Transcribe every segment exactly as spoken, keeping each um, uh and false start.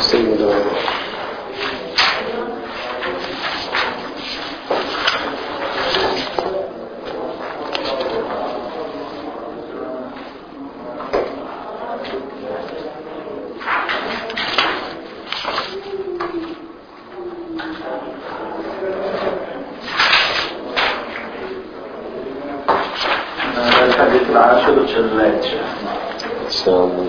سيدنا. الحديث العاشر والشلات السلام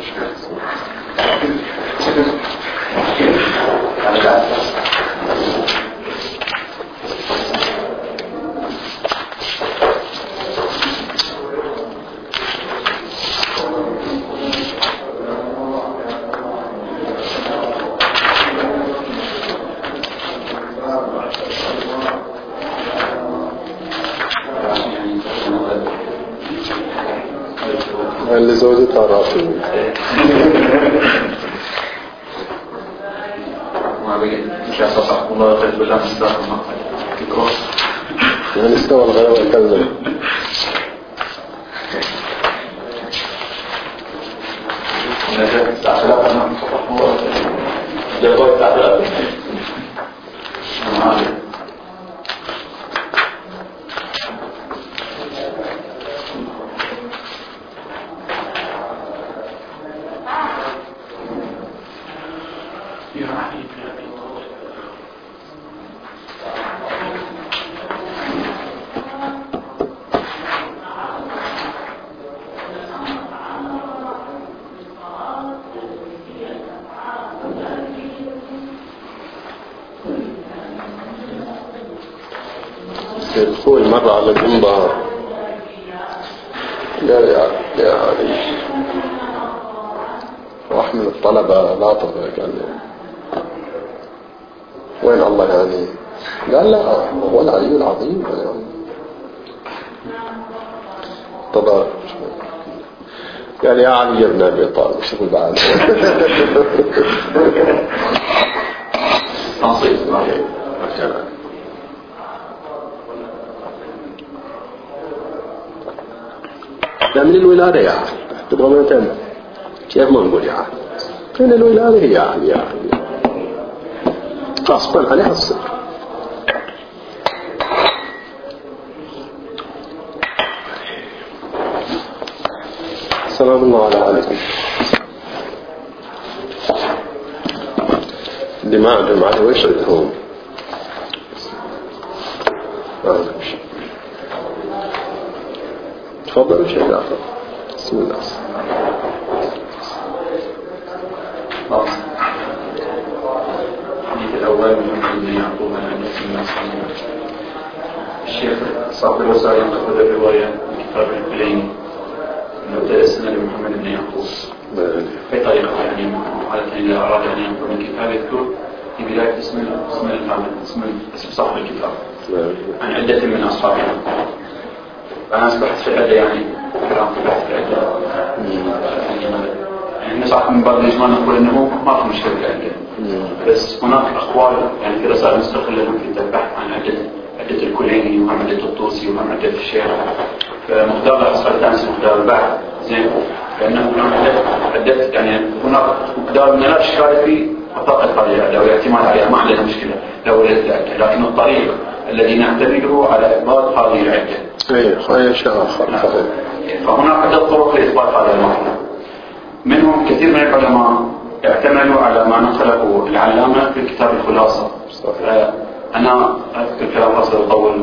اللي زوجتها رافضة ما بقي مش أصح الله غير بالله مستقر ما تكره يعني استوى الغير والكلمة نجد استعفلاء أنا صفح الله جاءوا استعفلاء أنا عارف أخوي مرة على المنبر قال يا يا علي راح من الطلبة لاطفة قال له وين الله يعني؟ قال لا هو العلي العظيم يعني تضارب قال يا علي ابن أبي طالب شو تقول بعد؟ نصيب لا من الولادة يا أخي تبغى ما تم كيف ما نقول يا أخي من الولادة هي يا أخي يا أخي غصبا عليها الصدر السلام الله عليكم دماء جماعة ويش عندهم تفضل شيء آخر بسم الله الحديث الأول من ابن يعقوب عن أنس بن مالك الشيخ صاحب الوسائل أخذ الرواية من كتاب الكليني من درسنا لمحمد بن يعقوب في طريقة يعني حالة إذا أراد أن ينقل من كتاب يذكر في بداية اسم اسم الفاعل اسم اسم صاحب الكتاب عن عدة من أصحابه. فأنا أصبحت في العدة يعني كلام في بحث العدة يعني نسعى من بعض الإجمال نقول أنه ما في مشكلة العدة بس هناك أقوال يعني في رسائل مستقلة في البحث عن عدة عدة الكليني وهم عدة الطوسي وهم عدة الشيخ فمقدار الحصة الثانية مقدار البحث زين لأنه هناك عدة يعني هناك مقدار من الأشكال في وطاقة هذه العدة والاعتماد عليها ما عندنا مشكلة لو ولدت العدة لكن الطريق الذي نعتمده على إثبات هذه العدة ايه خير شيء آخر فهناك عدة طرق لإثبات هذا المعنى منهم كثير من العلماء اعتمدوا على ما نقله العلامة في كتاب الخلاصة. أنا أذكر كلام أصل يطول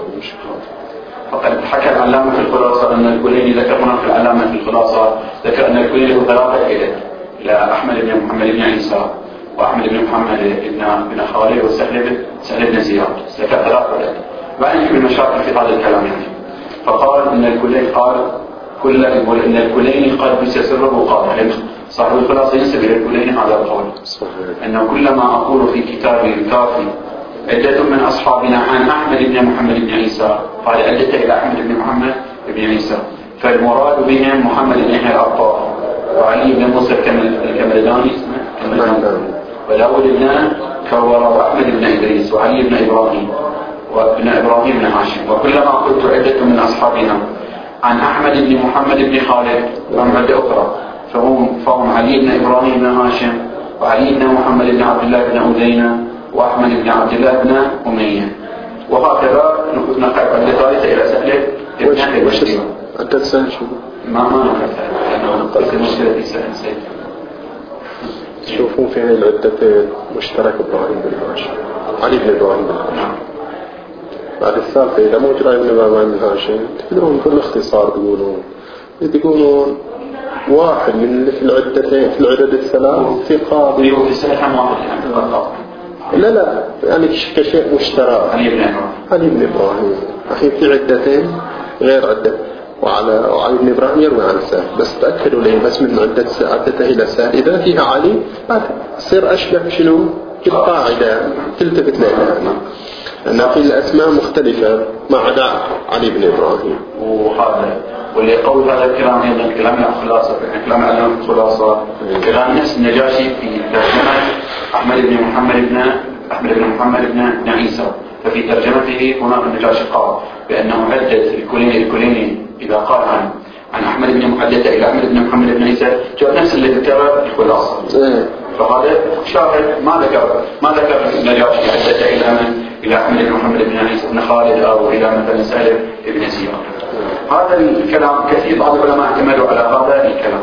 فقد حكى العلامة في الخلاصة أن الكليني ذكر هنا في العلامة في الخلاصة ذكر أن الكليني له ثلاثة إلى إلى أحمد بن محمد بن عيسى وأحمد بن محمد بن بن خالد وسهل بن سهل بن زياد ذكر ثلاثة ولد وأن في المشاكل في هذا الكلام يعني فقال أن الكليني قال كل يقول أن الكليني قد يسره قال يعني صاحب الخلاصة ينسب إلى الكليني هذا القول أن كل ما أقول في كتابي الكافي عدة من أصحابنا عن أحمد بن محمد بن عيسى قال عدة إلى أحمد بن محمد بن عيسى فالمراد بهم محمد بن يحيى العطار وعلي بن موسى الكمرداني وداود بن كورة وأحمد بن إدريس وعلي بن إبراهيم وابن إبراهيم بن هاشم وكلما قلت عدة من أصحابنا عن أحمد بن محمد بن خالد وعن عدة أخرى فهم, فهم علي بن إبراهيم بن هاشم وعلي بن محمد بن عبد الله بن أذينة وأحمد بن عبد الله بن أمية. وهكذا نقل عدة ثالثة إلى سهل ابن أبي بشير. عدة سهل شو؟ ما ما نقلتها لأنه نقلت المشكلة في سهل سهل. تشوفون في هاي العدتين مشترك إبراهيم بن هاشم، علي بن إبراهيم بن هاشم. بعد الثالثة إذا موجود علي بن إبراهيم بن هاشم تقدرون بكل اختصار تقولون تقولون واحد من اللي في العدتين في العدد الثلاث ثقة. أيوه في السنة واحد يعني. لا لا يعني كشيء مشترك. علي بن إبراهيم. علي بن إبراهيم. الحين في عدتين غير عدة. وعلى وعلي بن إبراهيم يروي عن سهل، بس تأكدوا لي بس من عدة عدته إلى سهل إذا فيها علي تصير أشبه شنو القاعدة تلتفت لها يعني. أن في الأسماء مختلفة ما عدا علي بن إبراهيم. وهذا واللي يقول هذا الكلام أيضا كلام الخلاصة، كلام علم الخلاصة كلام نفس النجاشي في ترجمة أحمد بن محمد بن أحمد بن محمد بن عيسى. ففي ترجمته هناك النجاشي قال بأنه عدة الكليني الكليني إذا قال عن عن أحمد بن محمد إلى أحمد بن محمد بن عيسى جاء نفس اللي ذكر الخلاصة. فهذا شاهد ما ذكر ما ذكر النجاشي عدة إلى من إلى أحمد بن محمد بن عيسى بن خالد أو إلى مثلا سالم بن سيار. هذا الكلام كثير بعض العلماء اعتمدوا على هذا الكلام.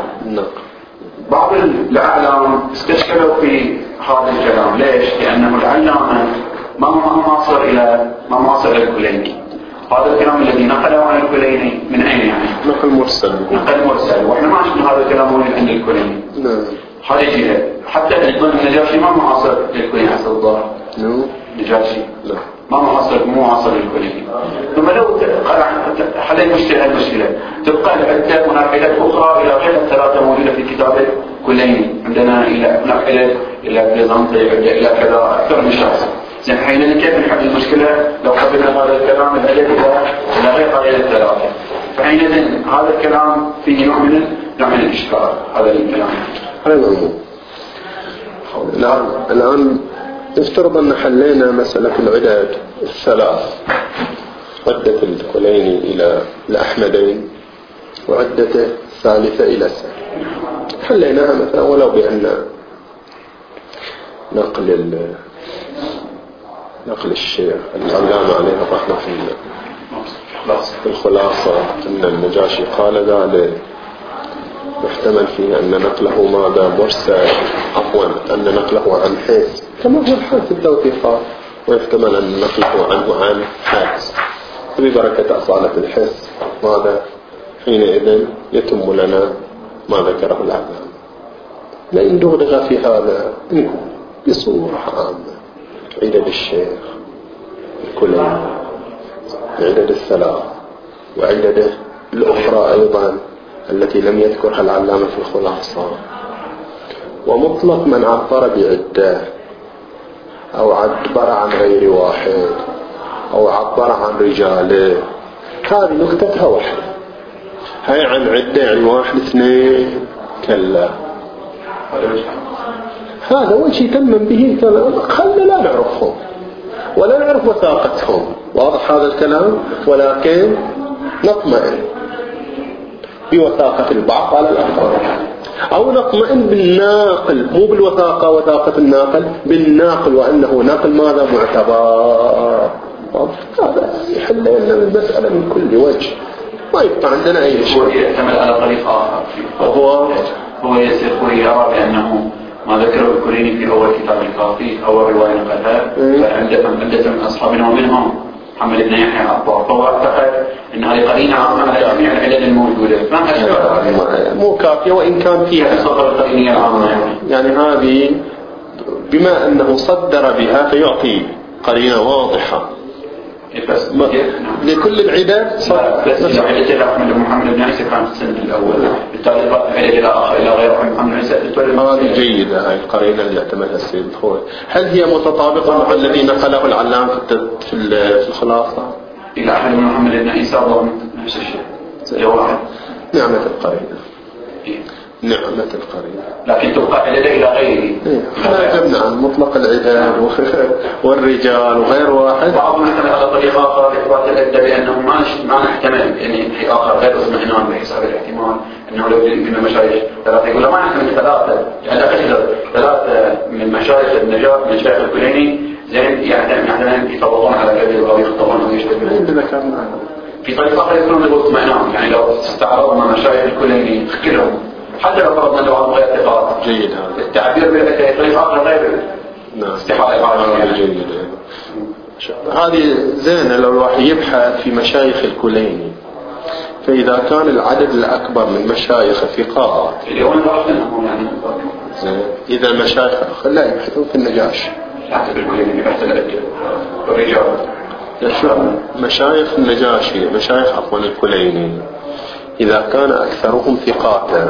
بعض الأعلام استشكلوا في هذا الكلام. ليش؟ لأنه العلامة ما معاصر إلى ما معاصر إلى الكليني. هذا الكلام الذي نقله عن الكليني من أين يعني؟ نقل مرسل. نقل مرسل، وإحنا ما شفنا هذا الكلام موجود عند الكليني. نعم. هذه جهة. حتى أيضا النجاشي ما معاصر للكليني حسب الظاهر. نعم. نجاشي. لا. ما معاصر مو معاصر للكليني. ثم لو حليت مشكلة المشكلة تبقى العدة مناقلات أخرى إلى غير الثلاثة موجودة في كتاب الكليني. عندنا إلى مناقلة إلى بيزنطي إلى كذا أكثر من شخص. زين حين كيف نحل المشكلة لو قبلنا هذا الكلام الأدب إلى غير قضية الثلاثة؟ فحينئذ هذا الكلام فيه نوع من نوع من الإشكال. هذا الكلام. هذا الموضوع. الآن الآن نفترض أن حلينا مسألة العدد الثلاث، عدة الكليني إلى الأحمدين وعدته الثالثة إلى سهل. حليناها مثلا ولو بأن نقل نقل الشيخ العلامة عليه الرحمة في الخلاصة أن النجاشي قال ذلك، يحتمل فيه أن نقله ماذا مرسل، عفوا أن نقله عن حيث كما هو الحال في التوثيقات، ويحتمل أن نقله عنه عن حادث ببركة أصالة الحس. ماذا حينئذ يتم لنا ما ذكره العلامة. لأن دغدغ في هذا بصورة عامة عدد الشيخ الكليني، عدد الثلاث، وعدده الأخرى أيضا التي لم يذكرها العلامة في الخلاصة، ومطلق من عبر بعدة أو عبر عن غير واحد أو عبر عن رجاله، هذه نكتتها واحدة. هاي عن عدة يعني واحد اثنين كلا، هذا وجه تمم به الكلام. خلنا لا نعرفهم ولا نعرف وثاقتهم، واضح هذا الكلام، ولكن نطمئن بوثاقة البعض على الآخر، أو نطمئن بالناقل، مو بالوثاقة وثاقة الناقل، بالناقل وأنه ناقل ماذا معتبر. هذا يحل لنا المسألة من كل وجه، ما يبقى عندنا أي شيء. هو يعتمد على طريق آخر، هو هو يسير يرى بأنه ما ذكره الكليني في أول كتاب الكافي أول رواية نقلها، فعندهم عدة من أصحابنا ومنهم محمد بن يحيى العطار، فهو اعتقد أن هذه قرينة عامة على جميع العدد الموجودة، ما أشبه مو كافية وإن كان فيها صدر القرينية العامة. يعني هذه بما أنه صدر بها فيعطي قرينة واضحة لكل العدد. بس إذا عدد إلى أحمد بن محمد بن عيسى كان في السنة الأول، بالتالي عدد إلى آخر إلى غير أحمد محمد بن عيسى. هذه جيدة، هاي القرينة اللي اعتمدها السيد الخوي. هل هي متطابقة مع الذي نقله العلام في الخلاصة؟ إلى أحمد بن محمد بن عيسى ضمن نفس الشيء جواب. نعمة القرينة، نعمة القرينة، لكن تبقى عدد إلى غيره. احنا جبنا عن مطلق العدد والرجال وغير واحد. بعض مثلا على طريقة آخر إثبات العدة بأنه ما ما نحتمل يعني في آخر غير اطمئنان بحساب الاحتمال انه لو يمكن المشايخ ثلاثه يقول ما عندنا ثلاثه يعني اقدر ثلاثه من مشايخ النجاة من الشيخ الكليني زين يعني يعني يطبقون على كذا او يخطبون او يشتغلون عندنا كان في طريقه اخرى يكونون بالاطمئنان يعني لو استعرضنا مشايخ الكليني كلهم حتى لو فرضنا جواب غير ثقات جيد هذا التعبير بطريقه اخرى غير نعم استحاله يعني جيد. هذه زينه لو الواحد يبحث في مشايخ الكليني فإذا كان العدد الأكبر من مشايخ ثقات اليوم راح لهم يعني زين إذا المشايخ لا يبحثون في النجاشي حتى بالكليني بحث الرجال مشايخ النجاشي مشايخ عفوا الكليني إذا كان أكثرهم ثقاتا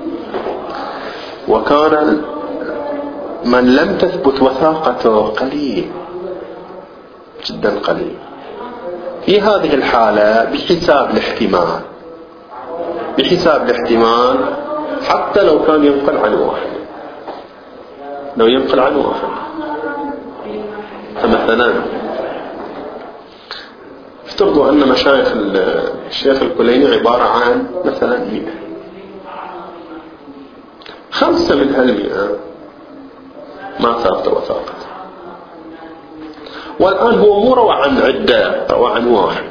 وكان من لم تثبت وثاقته قليل جدا قليل في هذه الحالة بحساب الاحتمال بحساب الاحتمال حتى لو كان ينقل عن واحد لو ينقل عن واحد فمثلا افترضوا أن مشايخ الشيخ الكليني عبارة عن مثلا مئة خمسة من هالمئة ما ثابت وثاقته والآن هو مو روى عن عدة روى عن واحد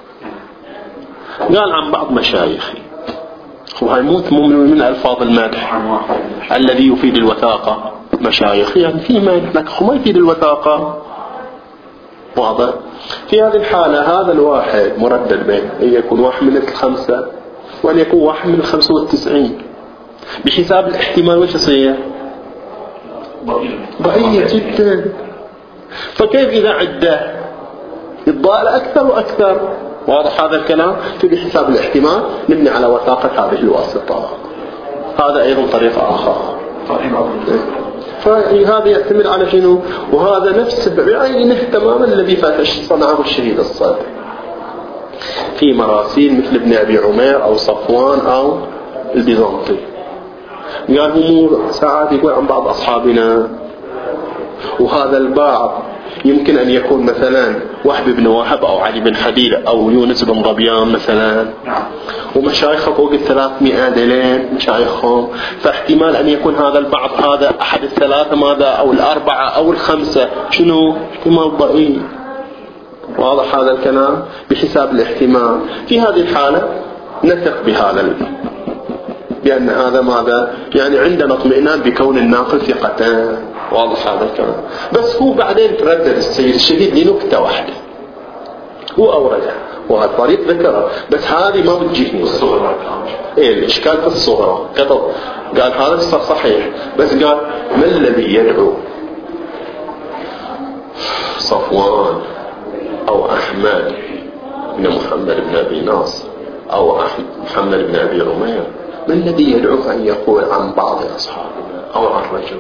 قال عن بعض مشايخي وهي مو من ألفاظ المدح الذي يفيد الوثاقة مشايخ يعني في مدح لكن ما يفيد الوثاقة واضح. في هذه الحالة هذا الواحد مردد بين أن يكون واحد من الخمسة وأن يكون واحد من الخمسة والتسعين بحساب الاحتمال وش يصير ضعيف جدا. فكيف إذا عدة يتضاءل أكثر وأكثر واضح هذا الكلام في بحساب الاحتمال نبني على وثاقة هذه الواسطة. هذا أيضا طريقة آخر فهذا يعتمد على شنو وهذا نفس بعينه تماما الذي فتش صنعه الشهيد الصادق في مراسيل مثل ابن أبي عمير أو صفوان أو البيزنطي. قال هم ساعات يقول عن بعض أصحابنا وهذا البعض يمكن أن يكون مثلا وهب بن وهب أو علي بن حديد أو يونس بن ظبيان مثلا ومشايخه فوق الثلاثمائة دلين مشايخهم فاحتمال أن يكون هذا البعض هذا أحد الثلاثة ماذا أو الأربعة أو الخمسة شنو احتمال ضئيل واضح هذا الكلام بحساب الاحتمال. في هذه الحالة نثق بهذا بأن هذا ماذا يعني عندنا اطمئنان بكون الناقل ثقتان واضح هذا الكلام. بس هو بعدين تردد السيد الشديد لنكتة واحدة هو أوردها وهذا الطريق ذكره بس هذه ما بتجيني الصغرى إيه الإشكال في الصغرى قطب قال هذا صحيح بس قال ما الذي يدعو صفوان أو أحمد بن محمد بن أبي ناصر أو محمد بن أبي عمير ما الذي يدعو أن يقول عن بعض أصحابنا أو عن رجل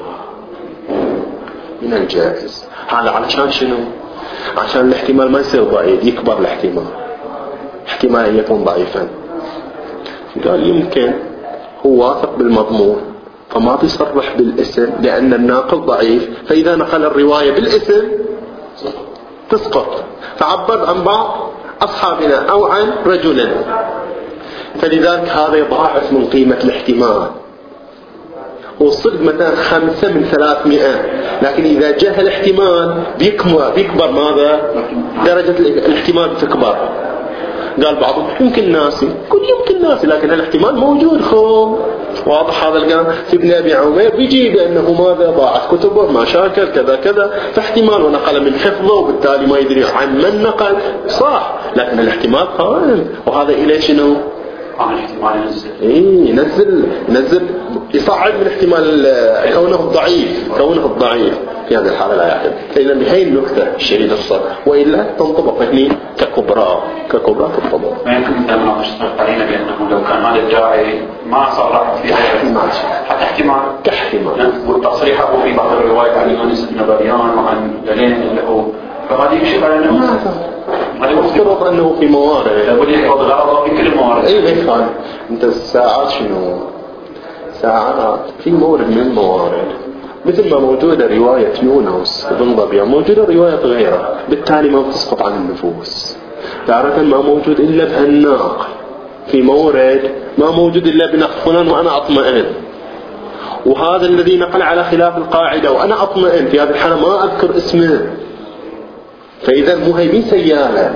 من الجائز هذا علشان شنو عشان الاحتمال ما يصير ضعيف يكبر الاحتمال احتمال أن يكون ضعيفا. قال يمكن هو واثق بالمضمون فما بيصرح بالاسم لأن الناقل ضعيف فإذا نقل الرواية بالاسم تسقط فعبر عن بعض أصحابنا أو عن رجل فلذلك هذا يضاعف من قيمة الاحتمال. والصدق مثلا خمسة من ثلاثمائة لكن إذا جاء الاحتمال بيكبر, بيكبر ماذا درجة الاحتمال بتكبر. قال بعضهم يمكن ناسي قل يمكن ناسي لكن الاحتمال موجود خو واضح هذا الكلام. في ابن أبي عمير بيجي بأنه ماذا ضاعت كتبه مشاكل كذا كذا فاحتمال ونقل من حفظه وبالتالي ما يدري عن من نقل صح لكن الاحتمال قائم وهذا إليه شنو إيه ينزل ينزل يصعد من احتمال كونه الضعيف كونه الضعيف في هذه الحالة لا يحدث. إذا بهي النكتة الشديدة الصدق وإلا تنطبق هني ككبرى ككبرى تنطبق. ما يمكن أن نشترط علينا بأنه لو كان هذا الداعي ما صرح في احتمال حتى احتمال كاحتمال والتصريحه في بعض الروايات عن يونس بن ظبيان وعن دلين اللي هو فهذا يمشي على أنه افترض أنه في موارد لابد يحفظ الغرض في كل الموارد. أي ليش خان أنت الساعات شنو ساعات في مورد من الموارد مثل ما موجودة رواية يونس بن ظبيان موجودة رواية غيرها بالتالي ما بتسقط عن النفوس تارة ما موجود إلا بهالناقل في مورد ما موجود إلا بنقل فلان وأنا أطمئن، وهذا الذي نقل على خلاف القاعدة وأنا أطمئن، في هذه الحالة ما أذكر اسمه. فإذا مو هي مين سيالة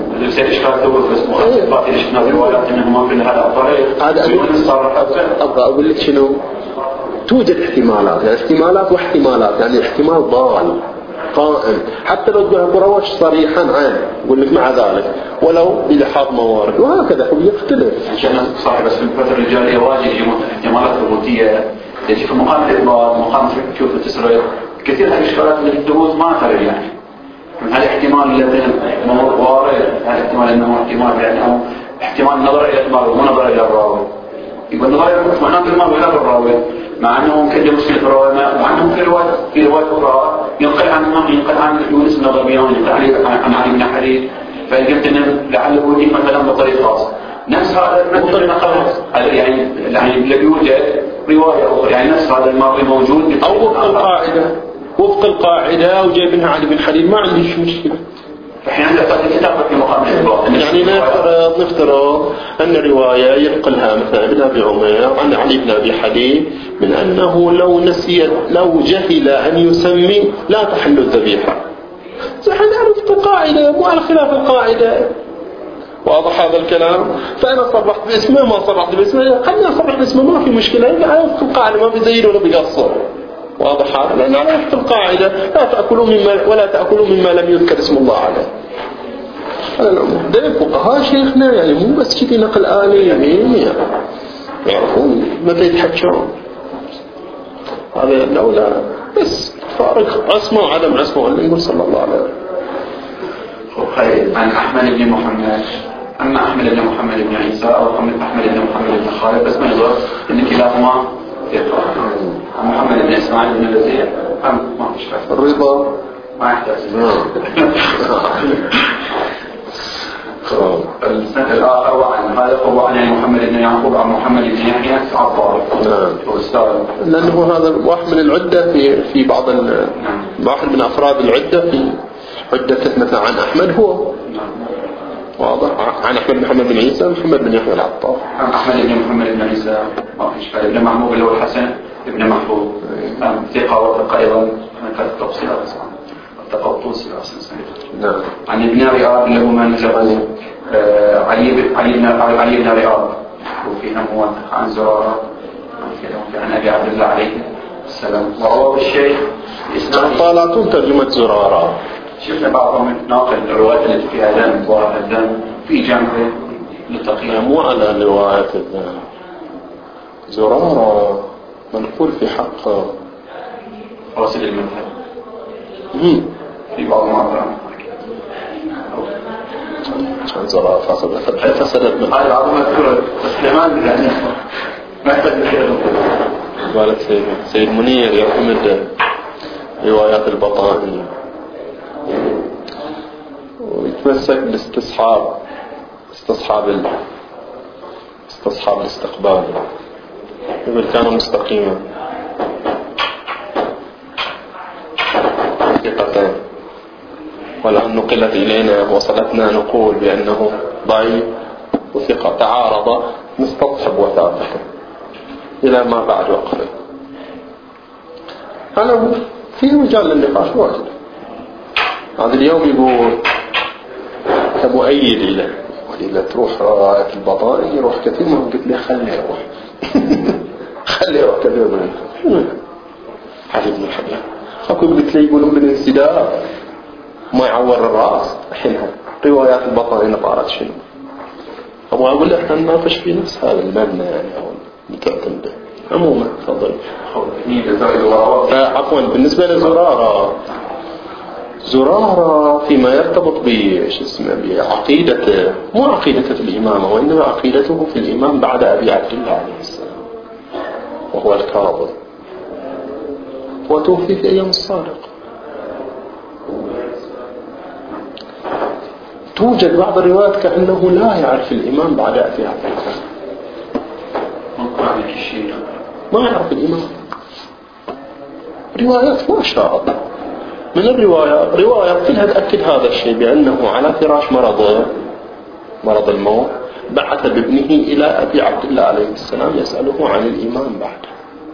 هذا أقول لك شنو، توجد احتمالات، يعني احتمالات واحتمالات، يعني احتمال ضال قائم حتى لو تقول صريحا عنه يقول لك مع ذلك ولو بلحاظ موارد، وهكذا هو يختلف. عشان صحيح بس في الفترة الرجالية واجد يجي احتمالات ثبوتية، تجي في مقام الإطلاق مقام تشوف التسرير كثير هذه الشغلات اللي الثبوت ما خرج يعني من هذا الاحتمال الذي وارد، هذا الاحتمال انه احتمال يعني احتمال نظر الى المرء مو نظر الى الراوي، يبقى النظر الى المرء معناه المرء الى الراوي، مع انه ممكن يمسك الراوي مع انه في روايه في روايه اخرى ينقل عن ينقل عن يونس بن ظبيان ينقل عن علي بن حديد، فقلت ان لعله يجيك مثلا بطريق خاص نفس هذا مثل خلاص يعني يعني الذي يوجد روايه اخرى يعني نفس هذا المرء موجود او وفق القاعده وفق القاعده وجايبينها علي بن حديد ما عنديش مشكله. احيانا قد كتابه في مقام الإطلاق يعني نفترض نفترض ان روايه ينقلها مثلا ابن ابي عمر عن علي بن ابي حديد من انه لو نسي لو جهل ان يسمي لا تحل الذبيحه، نحن نعرف القاعده مو على خلاف القاعده، واضح هذا الكلام. فانا صرحت باسمه ما صرحت باسمه خليني اصرح باسمه ما في مشكله، يعني عرفت القاعده ما بيزيد ولا بيقصر، واضح هذا، لان عرفت القاعده لا تاكلوا مما ولا تاكلوا مما لم يذكر اسم الله عليه. هذا الامر ده الفقهاء شيخنا يعني مو بس كذي نقل آلي يعني يعرفون متى يتحكون، هذا لولا بس فارق عصمه وعدم عصمه ولا نقول صلى الله عليه وسلم. خير عن أحمد بن محمد، أما أحمد بن محمد بن عيسى أو أحمد بن محمد بن خالد بس ما يضر إن كلاهما ثقة. عن محمد بن إسماعيل بن الوزير أم ما فيش فرق. الرضا ما يحتاج. السنة الآخر وعن هذا هو عن محمد بن يعقوب عن محمد بن يحيى عطار. نعم. لأنه هذا واحد من العدة في في بعض ال واحد من أفراد العدة في عدة مثلا عن أحمد هو. واضح. عن أحمد بن محمد بن عيسى محمد بن يحيى العطار. عن أحمد بن محمد بن عيسى ما فيش فرق. ابن محمود اللي هو الحسن ابن محفوظ. ثقة وثقة أيضا من كانت التفصيلات أصلا. التقطوس أصلا. نعم. عن ابن رياض اللي هو من جبل علي بن علي بن علي بن رياض وفيها موثق عن زرارة عن أبي عبد الله عليه السلام. وروى الشيخ إسناد طالعتون ترجمة زرارة. شفنا بعضهم ناقل الروايات التي فيها دم ظاهر الدم في جنب للتقييم. مو على رواية الدم. زرارة منقول في حق راسل المذهب. امم في بعض المواضع. كان زرارة فاصل فسدت من. هذا بعض مذكور سليمان يعني ما يحتاج لكذا. قالت سيد سيد منير يعتمد روايات البطاني ويتمسك باستصحاب استصحاب ال... استصحاب الاستقبال يقول كان مستقيما ثقتين، والآن نقلت إلينا وصلتنا نقول بأنه ضعيف وثقة تعارض نستصحب وثاقته إلى ما بعد وقفه. أنا في مجال للنقاش واجد. هذا اليوم يقول كمؤيد له وإذا تروح رواية البطاني يروح كثير منهم قلت لي خليه يروح خليه يروح كثير منهم حبيب من الحبيب أكو قلت لي يقولون بالانسداد ما يعور الرأس الحين روايات البطاني نطارت شنو أبغى أقول لك نناقش في نفس هذا المبنى يعني أو نتعلم به عموما تفضل. عفوا بالنسبة لزرارة زرارة فيما يرتبط بش اسمه بعقيدته مو عقيدته في الإمامة وإنما عقيدته في الإمام بعد أبي عبد الله عليه السلام وهو الكاظم وتوفي في أيام الصادق. توجد بعض الروايات كأنه لا يعرف الإمام بعد أبي عبد الله ما يعرف الإمام. روايات ما شاء الله من الروايات روايات كلها تأكد هذا الشيء بأنه على فراش مرضه مرض الموت بعث بابنه إلى أبي عبد الله عليه السلام يسأله عن الإيمان بعده.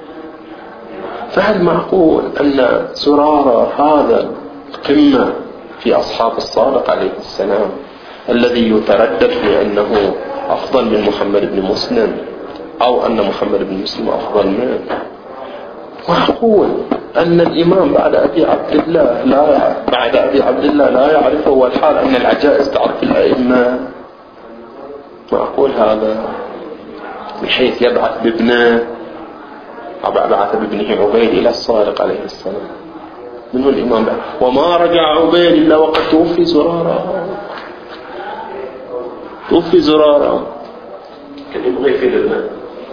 فهل معقول أن زرارة هذا القمة في أصحاب الصادق عليه السلام الذي يتردد في أنه أفضل من محمد بن مسلم أو أن محمد بن مسلم أفضل منه، معقول أن الإمام بعد أبي عبد الله لا بعد أبي عبد الله لا يعرفه، والحال أن العجائز تعرف الأئمة؟ معقول هذا بحيث يبعث بابنه أو بعث بابنه عبيد إلى الصادق عليه السلام؟ منه الإمام بعد وما رجع عبيد إلا وقد توفي زرارة، توفي زرارة كان يبغي في لبنان.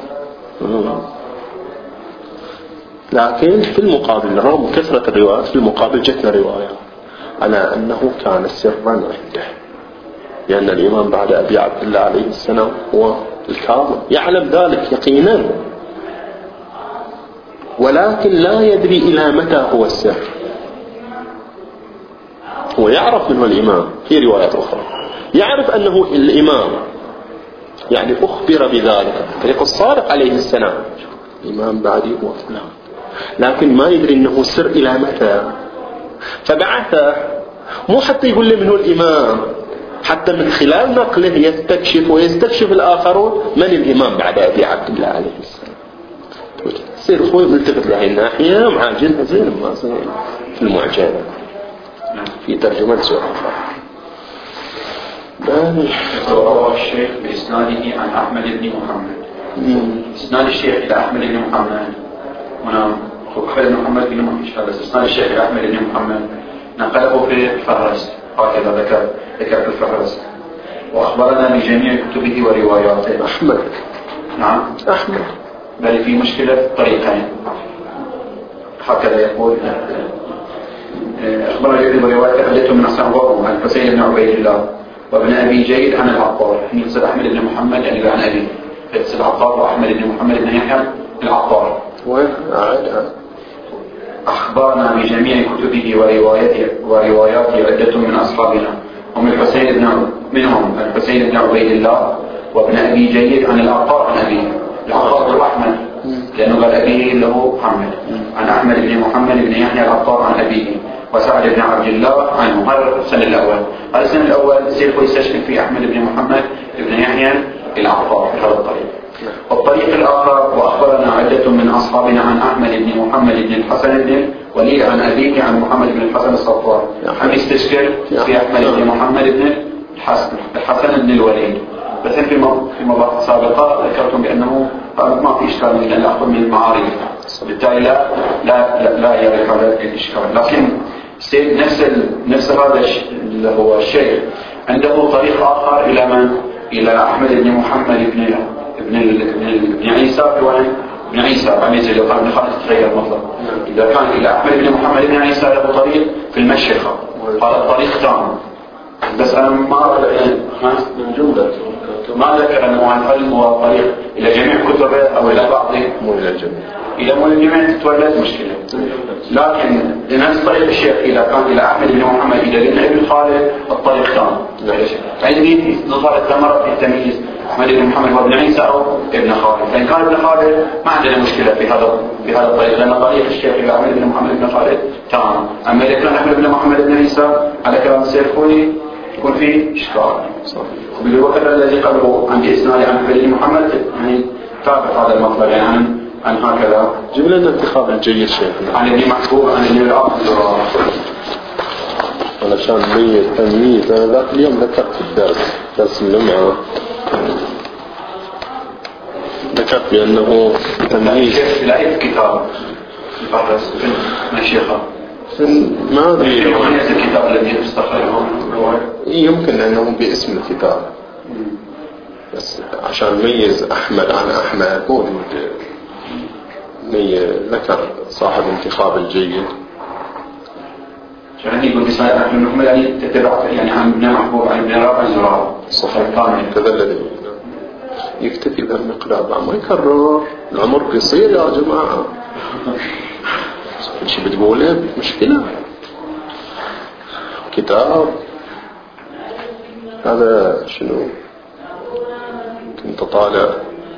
لكن في المقابل رغم كثرة الروايات في المقابل جتنا رواية على أنه كان سرا عنده، لأن الإمام بعد أبي عبد الله عليه السلام هو الكاظم يعلم ذلك يقينا، ولكن لا يدري إلى متى هو السر. هو يعرف منه الإمام في روايات أخرى، يعرف أنه الإمام يعني أخبر بذلك طريق الصادق عليه السلام الإمام بعدي هو فلان، لكن ما يدري أنه سر إلى متى. فبعثه مو حتى يقول له منه الإمام، حتى من خلال نقله يستكشف ويستكشف الآخرون من الإمام بعد أبي عبد الله عليه السلام. يصير أخوي ملتفت لهي الناحية معاجنها زين ما زين في المعجنة في ترجمة سورة رواه الشيخ بإسناده عن أحمد بن محمد. إسناد الشيخ إلى أحمد بن محمد هنا أحمد بن محمد بن محمد إسناد الشيخ إلى أحمد بن محمد نقله في الفهرس، هكذا ذكر ذكر في الفهرس. وأخبرنا بجميع كتبه ورواياته. أحمد نعم أحمد بل في مشكلة في الطريقين، هكذا يقول. أخبرنا بجميع ورواياته عدته من أحسن وقوم عن حسين بن عبيد الله وابن أبي جيد عن العطار، يقصد أحمد بن محمد يعني عن أبي يقصد العطار، وأحمد بن محمد بن يحيى العطار. وين أعد أخبرنا بجميع كتبه ورواياته ورواياته عدة من أصحابنا هم الحسين بن منهم الحسين بن عبيد الله وابن أبي جيد عن العطار عن أبيه. العطار هو أحمد لأنه قال أبيه له محمد، عن أحمد بن محمد بن يحيى العطار عن أبيه، وسعد بن عبد الله عنه. هذا السنة الأول. هذا السنة الأول سيخ يستشهد في أحمد بن محمد بن يحيى العطار في هذا الطريق. والطريق الآخر وأخبرنا عدة من أصحابنا عن أحمد بن محمد بن الحسن بن وليد عن أبيه عن محمد بن الحسن الصفار. هم يستشكل في أحمد بن محمد بن الحسن الحسن بن الوليد، بس في في مباحث سابقة ذكرتم بأنه ما في إشكال من الأخذ من المعارف، بالتالي لا لا لا, لا يعرف هذا الإشكال. لكن نفس نفس هذا اللي هو الشيء عنده طريق آخر إلى من؟ إلى أحمد بن محمد بن ابن ابن عيسى وين؟ ابن عيسى عن يزيد لو كان خالد تغير مطلق. إذا كان إلى أحمد بن محمد بن عيسى له طريق في المشيخة، هذا الطريق تام. بس أنا ما من جملة ما ذكر أنه هل هو طريق إلى جميع كتبه أو إلى بعضه. مو إلى الجميع. إذا مو الجميع تتولد مشكلة. لكن لنفس طريق الشيخ إذا كان إلى أحمد بن محمد إلى ابن أبي خالد الطريق تام. عندي نظر الثمرة في التمييز أحمد بن محمد وابن عيسى أو ابن خالد. فإن كان ابن خالد ما عندنا مشكلة في هذا في هذا الطريق، لأن طريق الشيخ إلى أحمد بن محمد بن خالد تمام. أما إذا كان أحمد بن محمد بن عيسى على كلام السيرخوني يكون فيه إشكال. بالوقت الذي قبله عن إسناد عن أحمد بن محمد يعني تابع هذا المطلب يعني عن عن هكذا. جيب لنا انتخاب الجيد شيخنا. عن ابن محبوب عن ابن العاصر. علشان مية تمييز. أنا ذاك اليوم ذكرت في الدرس درس اللمعة ذكرت بأنه تمييز. لا أي كتاب الفهرس من شيخه. ما أدري لو الكتاب الذي استخرجه يمكن أنه باسم الكتاب، بس عشان ميز أحمد عن أحمد هو مي ذكر صاحب انتخاب الجيد. شو عندي يقول بسائر أحمد بن محمد يعني تتبع يعني عن ابن محبوب عن ابن رافع الزرار صحيح كذا الذي يكتفي بهالمقدار ما يكرر. العمر قصير يا جماعة. شو بتقوله مشكلة كتاب هذا شنو كنت طالع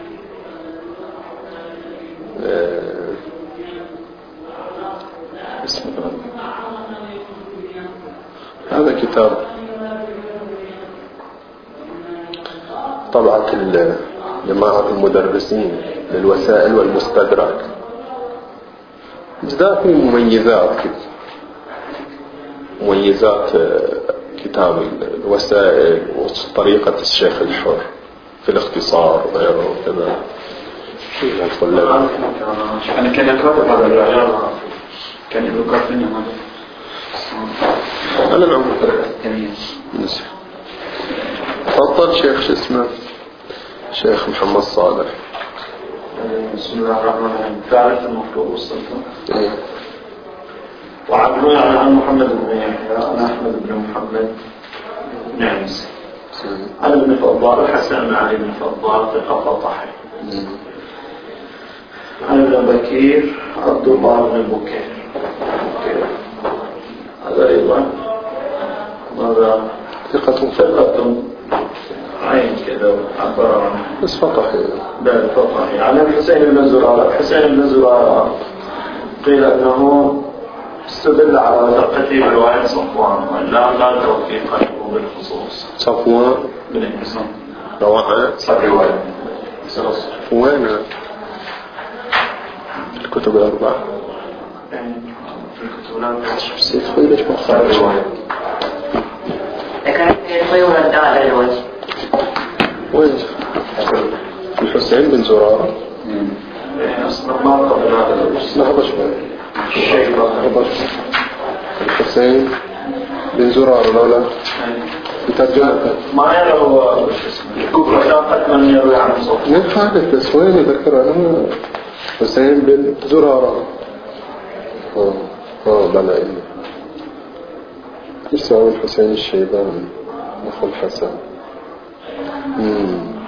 اسمه هذا كتاب طبعة جماعة المدرسين للوسائل والمستدرك، جدا في مميزات كده، مميزات كتاب الوسائل وطريقة الشيخ الحر في الاختصار وغيره وكذا. أنا كان كاتب هذا الرجال كان يذكر فيني هذا أنا نعم تفضل شيخ شو اسمه شيخ محمد صالح. بسم الله الرحمن الرحيم. تعرف المكتوب والسلطان إيه. وعبد عن محمد بن يحيى أنا أحمد بن محمد بن عيسى على ابن فضال حسن علي بن فضال ثقة طحي عن ابن بكير عبد الله بن بكير. هذا أيضا ماذا ثقة ثقة عين كذا عبر عنه بس فطحي لا فطحي. عن الحسين بن زرارة. الحسين بن زرارة قيل أنه استدل على وثقته برواية صفوان ولا لا توثيق له بالخصوص. صفوان بن حسن رواية صار رواية وين الكتب الأربعة؟ في الكتب لا سيد خوي ليش ما خرج؟ لكن الخيول الداء للوجه. وين؟ الحسين بن زرارة. ما قبل هذا لحظة شوي. لحظة شوي. الحسين بن زرارة لولا ترجمة ما يرى هو الكبرى شاقت من يروي عن صوت. من حاجة بس وين يذكر أنا حسين بن زرارة. اه اه بلا إلي يساوي الحسين الشيباني أخو الحسن. امم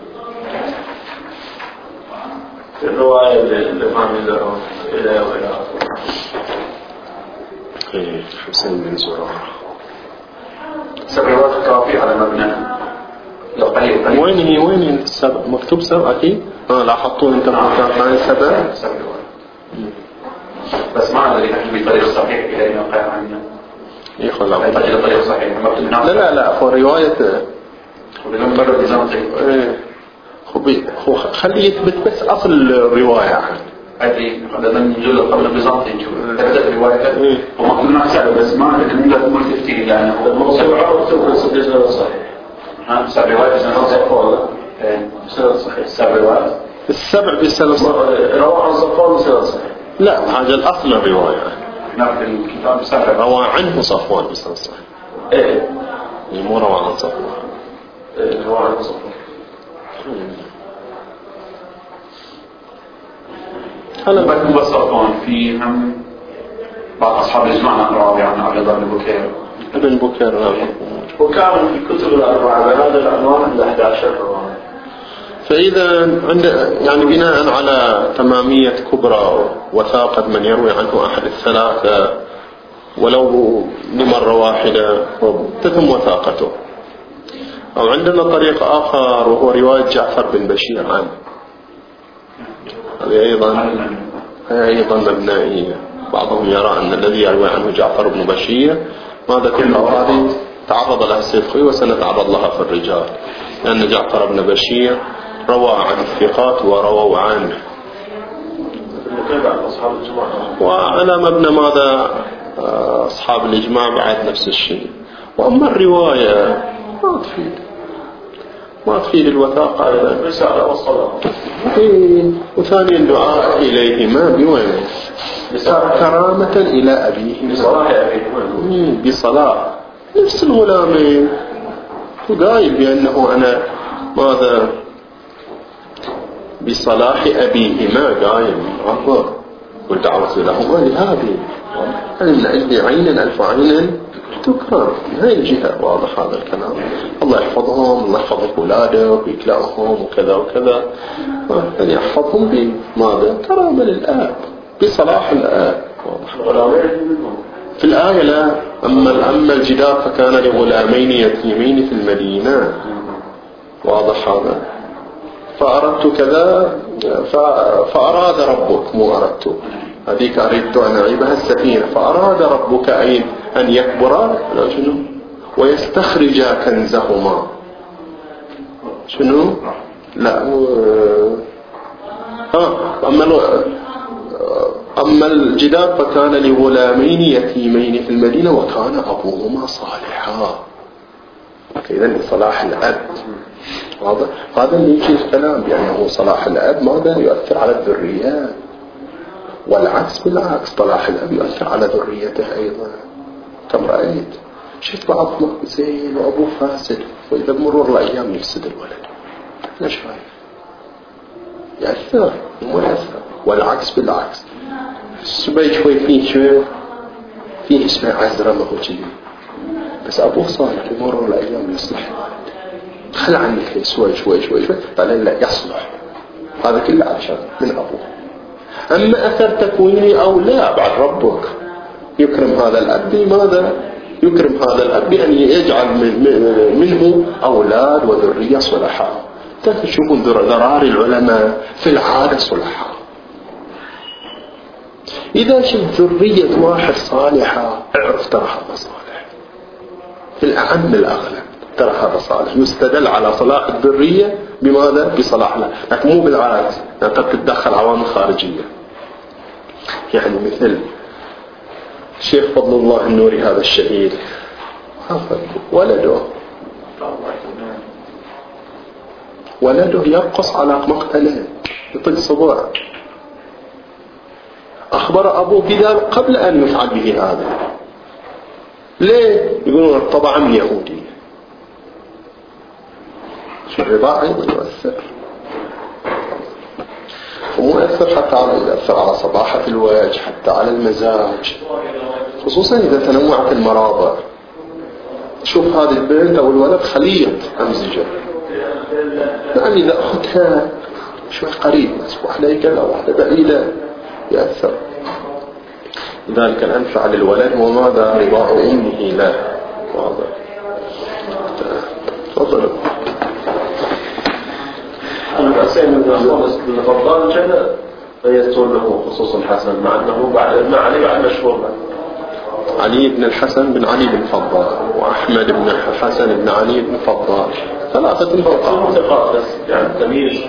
الرواية اللي فهم يدرون إلى وإلى ايه حسين بن زرارة. سبعوات كافي على مبنى لو قليل قليل. وين هي وين السبع مكتوب سبع أكيد. اه لاحظتوا أنت مكتوب سبع سبعوات بس ما أدري هل بطريق صحيح إلى أن يقع عنا يخل لا بطريق صحيح لا لا لا هو رواية وبنمبر بيزنطي ايه خبي هو خليه يثبت بس أصل الرواية. أدري هذا من جل قبل بيزنطي نشوف تبدأ الرواية ومقبول نحسب بس ما لكن لا تقول تفتي يعني الموضوع مكتوب سجل صحيح. ها سبع روايات بيزنطي سنة صحيح. سبع روايات السبع بسنة صحيح. روى عن صفوان بسنة صحيح. لا هذا الأصل الرواية. هناك في الكتاب سبع روى عنه صفوان بسنة صحيح. إيه مو روى عن صفوان. إيه روى عن صفوان. هلا بكتب صفوان فيهم بعض أصحاب الإجماع الراوي عن عبد الله بن بكير. ابن بكير نعم. وكان في الكتب الأربعة بهذا العنوان عند أحد عشر رواية. فإذا عند يعني بناء على تمامية كبرى وثاقة من يروي عنه أحد الثلاثة ولو لمرة واحدة تتم وثاقته. أو عندنا طريق آخر وهو رواية جعفر بن بشير عنه. هذه أيضا هي أيضا مبنائية. بعضهم يرى أن الذي يروي عنه جعفر بن بشير ماذا كله هذه تعرض لها السيد خوي وسنتعرض لها في الرجال لأن جعفر بن بشير روى عن الثقات ورووا عنه وعلى مبنى ماذا أصحاب الإجماع بعد نفس الشيء. وأما الرواية ما تفيد ما تفيد الوثاقة رسالة والصلاة. إيه. وثانيا الدعاء إليهما بوين كرامة إلى أبيهما بصلاة أبيهما بصلاة نفس الغلامين وقايل بأنه أنا ماذا بصلاح أبيهما قايل عبر والدعوة لهما لهذه أن عندي عين ألف عين تكرم هاي الجهة. واضح هذا الكلام. الله يحفظهم الله يحفظ أولاده ويكلأهم وكذا وكذا يعني يحفظهم بماذا كرامة للآب بصلاح الآب. واضح في الآية لا. أما أما الجدار فكان لغلامين يتيمين في المدينة. واضح هذا فأردت كذا فأراد ربك، مو أردت، هذيك أردت أن أعيبها السفينة، فأراد ربك أن أن يكبر شنو ويستخرج كنزهما. شنو؟ لا ها أما أما الجدار فكان لغلامين يتيمين في المدينة وكان أبوهما صالحا. إذن صلاح الأب هذا هذا اللي يجي الكلام بأنه صلاح الأب ماذا يؤثر على الذرية، والعكس بالعكس، صلاح الأب يؤثر على ذريته أيضا. كم رأيت شفت بعض زين وأبوه فاسد، وإذا بمرور الأيام يفسد الولد، ليش رايك؟ يأثر مو يأثر، والعكس بالعكس. شوي شوي فيه شوي فيه اسمه عزرة ما هو شيء، بس أبوه صالح بمرور الأيام يصلح، خل عنك شوي شوي شوي شوي بعدين لا يصلح. هذا كله عشان من أبوه. أما أثر تكويني أو لا، بعد ربك يكرم هذا الأب. ماذا يكرم هذا الأب؟ بأن يجعل من منه أولاد وذرية صلحاء. تشوفون ذرار العلماء في العادة صلحاء. إذا شفت ذرية واحد صالحة اعرف ترى هذا صالح، في الأعم الأغلب ترى هذا صالح. يستدل على صلاح الذرية بماذا؟ بصلاح له، لكن مو بالعكس، أنت تتدخل عوامل خارجية. يعني مثل شيخ فضل الله النوري هذا الشهيد، ولده ولده يرقص على مقتله، يطق صباع. أخبر أبوه بذلك قبل أن يفعل به هذا. ليه؟ يقولون طبعا يهودي. شو الرضاعة أيضا يؤثر، ومو يؤثر حتى على يؤثر على صباحة الوجه، حتى على المزاج، خصوصا إذا تنوعت المراضع. شوف هذه البنت أو الولد خليط أمزجة، يعني إذا أخذتها شوي قريب، واحدة كذا واحدة بعيدة، يأثر. لذلك الأنفع للولد هو ماذا؟ رضاء أمه له. واضح. تفضل. الحسين بن فضال كذا فيستون له خصوص الحسن، مع أنه بعد ما علي بعد مشهور. علي بن الحسن بن علي بن فضال، وأحمد بن الحسن بن علي بن فضال، ثلاثة ثقات بس يعني تمييز.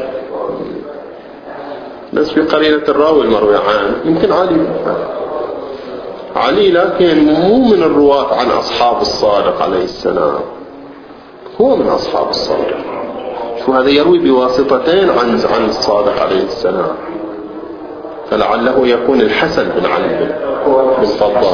بس في قرينة الراوي المروي عنه يمكن علي علي لكن مو من الرواة عن أصحاب الصادق عليه السلام، هو من أصحاب الصادق. شو هذا يروي بواسطتين عن عن الصادق عليه السلام، فلعله يكون الحسن بن علي بن فضال.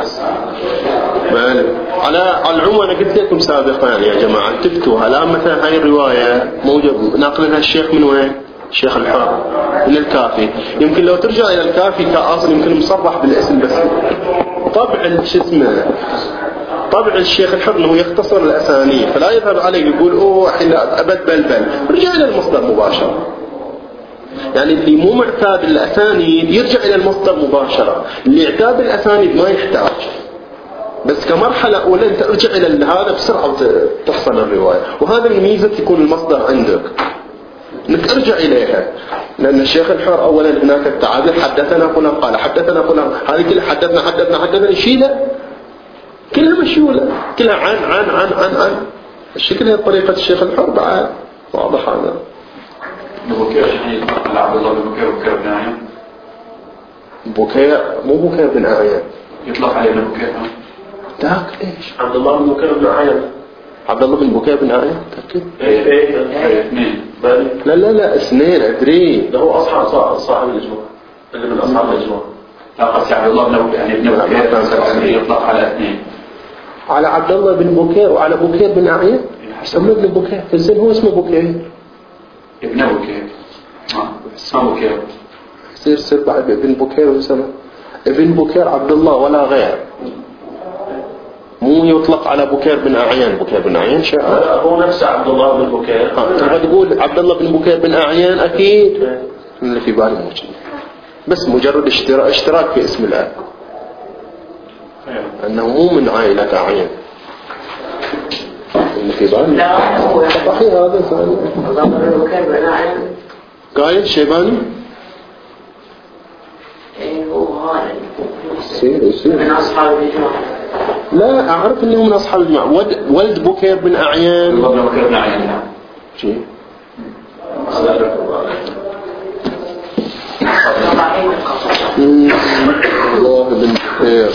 على على العموم أنا قلت لكم سابقا يا جماعة انتبهوا، الآن مثلا هاي الرواية موجود ناقلها الشيخ من وين؟ الشيخ الحر من الكافي. يمكن لو ترجع إلى الكافي كأصل يمكن مصرح بالاسم، بس طبع شو اسمه طبع الشيخ الحر انه يختصر الاسانيد، فلا يذهب عليه يقول اوه الحين ابد بلبل، رجع الى المصدر مباشره. يعني اللي مو معتاد الاسانيد يرجع الى المصدر مباشره، اللي اعتاد الاسانيد ما يحتاج، بس كمرحله اولى انت ارجع الى هذا بسرعه وتحصل الروايه. وهذا الميزه يكون المصدر عندك انك ارجع اليها، لان الشيخ الحر اولا هناك التعادل، حدثنا فلان قال حدثنا فلان، هذه كلها حدثنا حدثنا حدثنا يشيلها كلها مشيولة، كلها عن عن عن عن عن الشكل هي طريقة الشيخ الحر بعد. واضح هذا. بكير على عبد الله بن بكير بكير بن أعين. بكير مو بكير بن أعين. يطلق عليه بن بكير. ذاك ليش؟ عبد الله بن بكير بن أعين. عبد الله بن بكير بن أعين تأكد؟ إيه إيه اثنين. لا لا لا اثنين أدري. ده هو أصحاب صاحب الإجماع. اللي من أصحاب الإجماع. لا قصدي عبد الله بن بكير يعني ابن بكير يطلق على اثنين. على عبد الله بن بكير وعلى بكير بن أعين. اسمه ابن بكير، فالزين هو اسمه بكير. ابن بكير. آه اسمه بكير. يصير يصير بعد ابن بكير وسمه ابن بكير عبد الله ولا غير. مو يطلق على بكير بن أعين. بكير بن أعين شيء هو نفسه عبد الله بن بكير. تبغى تقول عبد الله بن بكير بن أعين أكيد اللي في بالي مو كذي، بس مجرد اشتراك اشتراك في اسم الأب، أنه مو من عائلة أعين. النقيباني لا هو الفطحي هذا ثاني ضمر البكير بن أعين قايل شيباني إيه هو هذا يصير يصير من أصحاب الإجماع. لا أعرف أنه من أصحاب الجماعة. ولد ولد بكير بن أعيان. ولد بكير بن أعيان نعم. شيء. الله بن بكير.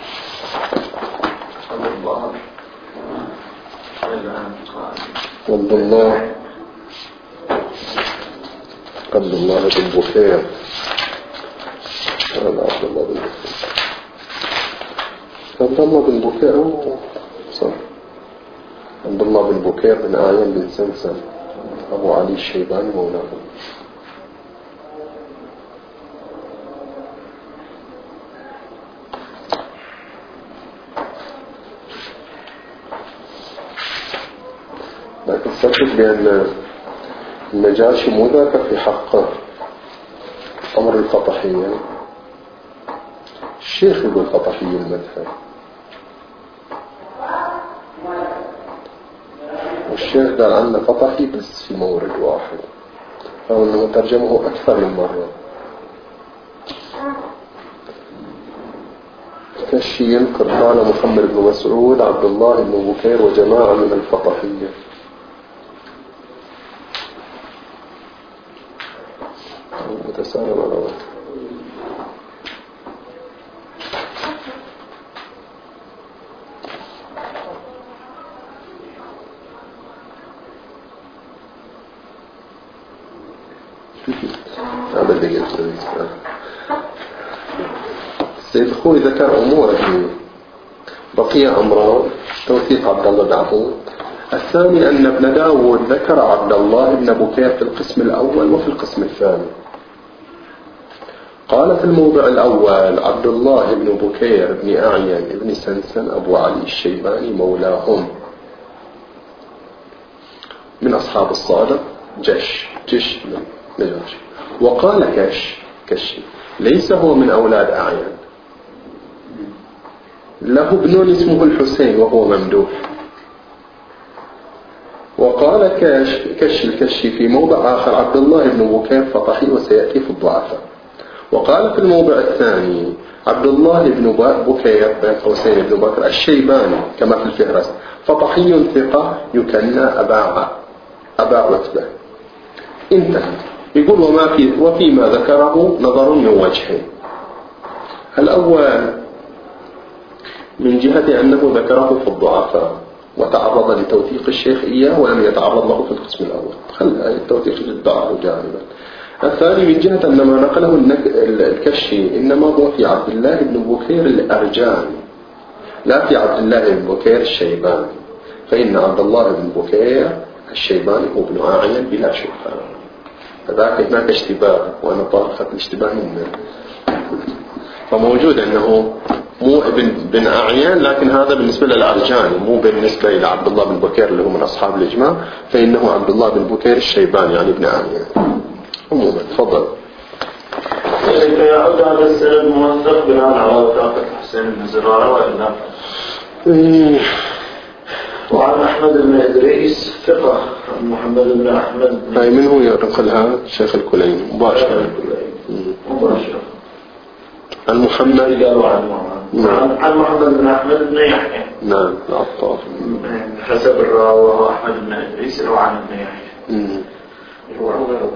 عبد الله عبد الله بن بكير. هذا عبد الله بن بكير. عبد الله بن بكير صح. عبد الله بن بكير بن أعين بن سمسم أبو علي الشيباني مولاه. لكن صدق بأن النجاشي مو ذاك في حقه أمر الفطحية. الشيخ يقول فطحي المذهب، والشيخ قال عنه فطحي بس في مورد واحد، أو أنه ترجمه أكثر من مرة. كشي ينكر قال محمد بن مسعود عبد الله بن بكير وجماعة من الفطحية. متسارع على وقت. هذا اللي قلت له. السيد أخوي ذكر أمور بقي أمران. توثيق عبد الله دعفور. الثاني أن ابن داود ذكر عبد الله بن بكير في القسم الأول وفي القسم الثاني. قال في الموضع الأول عبد الله بن بكير بن أعين بن سنسن أبو علي الشيباني مولاهم من أصحاب الصادق جش جش من نجاشي. وقال كش كشي ليس هو من أولاد أعين، له ابن اسمه الحسين وهو ممدوح. وقال كش كش الكشي في موضع آخر عبد الله بن بكير فطحي وسيأتي في الضعفاء. وقال في الموضع الثاني عبد الله بن بكير بن حسين بن بكر الشيباني كما في الفهرس فطحي ثقة يكنى أبا أبا عتبة. انتهى. يقول وما في وفيما ذكره نظر من وجهين. الأول من جهة أنه ذكره في الضعفاء وتعرض لتوثيق الشيخ إياه ولم يتعرض له في القسم الأول، خل التوثيق الدعاء جانبا. الثاني من جهة أن ما نقله الكشي إنما هو في عبد الله بن بكير الأرجاني لا في عبد الله بن بكير الشيباني، فإن عبد الله بن بكير الشيباني هو ابن أعين بلا شبهة. فذاك هناك اشتباه وأنا طالقة الاشتباه منه. فموجود أنه مو ابن بن أعين، لكن هذا بالنسبة للأرجاني مو بالنسبة إلى عبد الله بن بكير اللي هو من أصحاب الإجماع، فإنه عبد الله بن بكير الشيباني يعني ابن أعين. عموما تفضل. يعود هذا السند موثق بناء على وثاقة حسين بن زرارة وإلا؟ وعن أحمد بن إدريس ثقة عن محمد بن أحمد. هاي من هو ينقلها؟ شيخ الكليني مباشرة. مباشرة. عن محمد قالوا عن محمد. عن محمد بن أحمد بن يحيى. نعم العطار. حسب الراوي وهو أحمد بن إدريس روى عن ابن يحيى. روى عن غيره.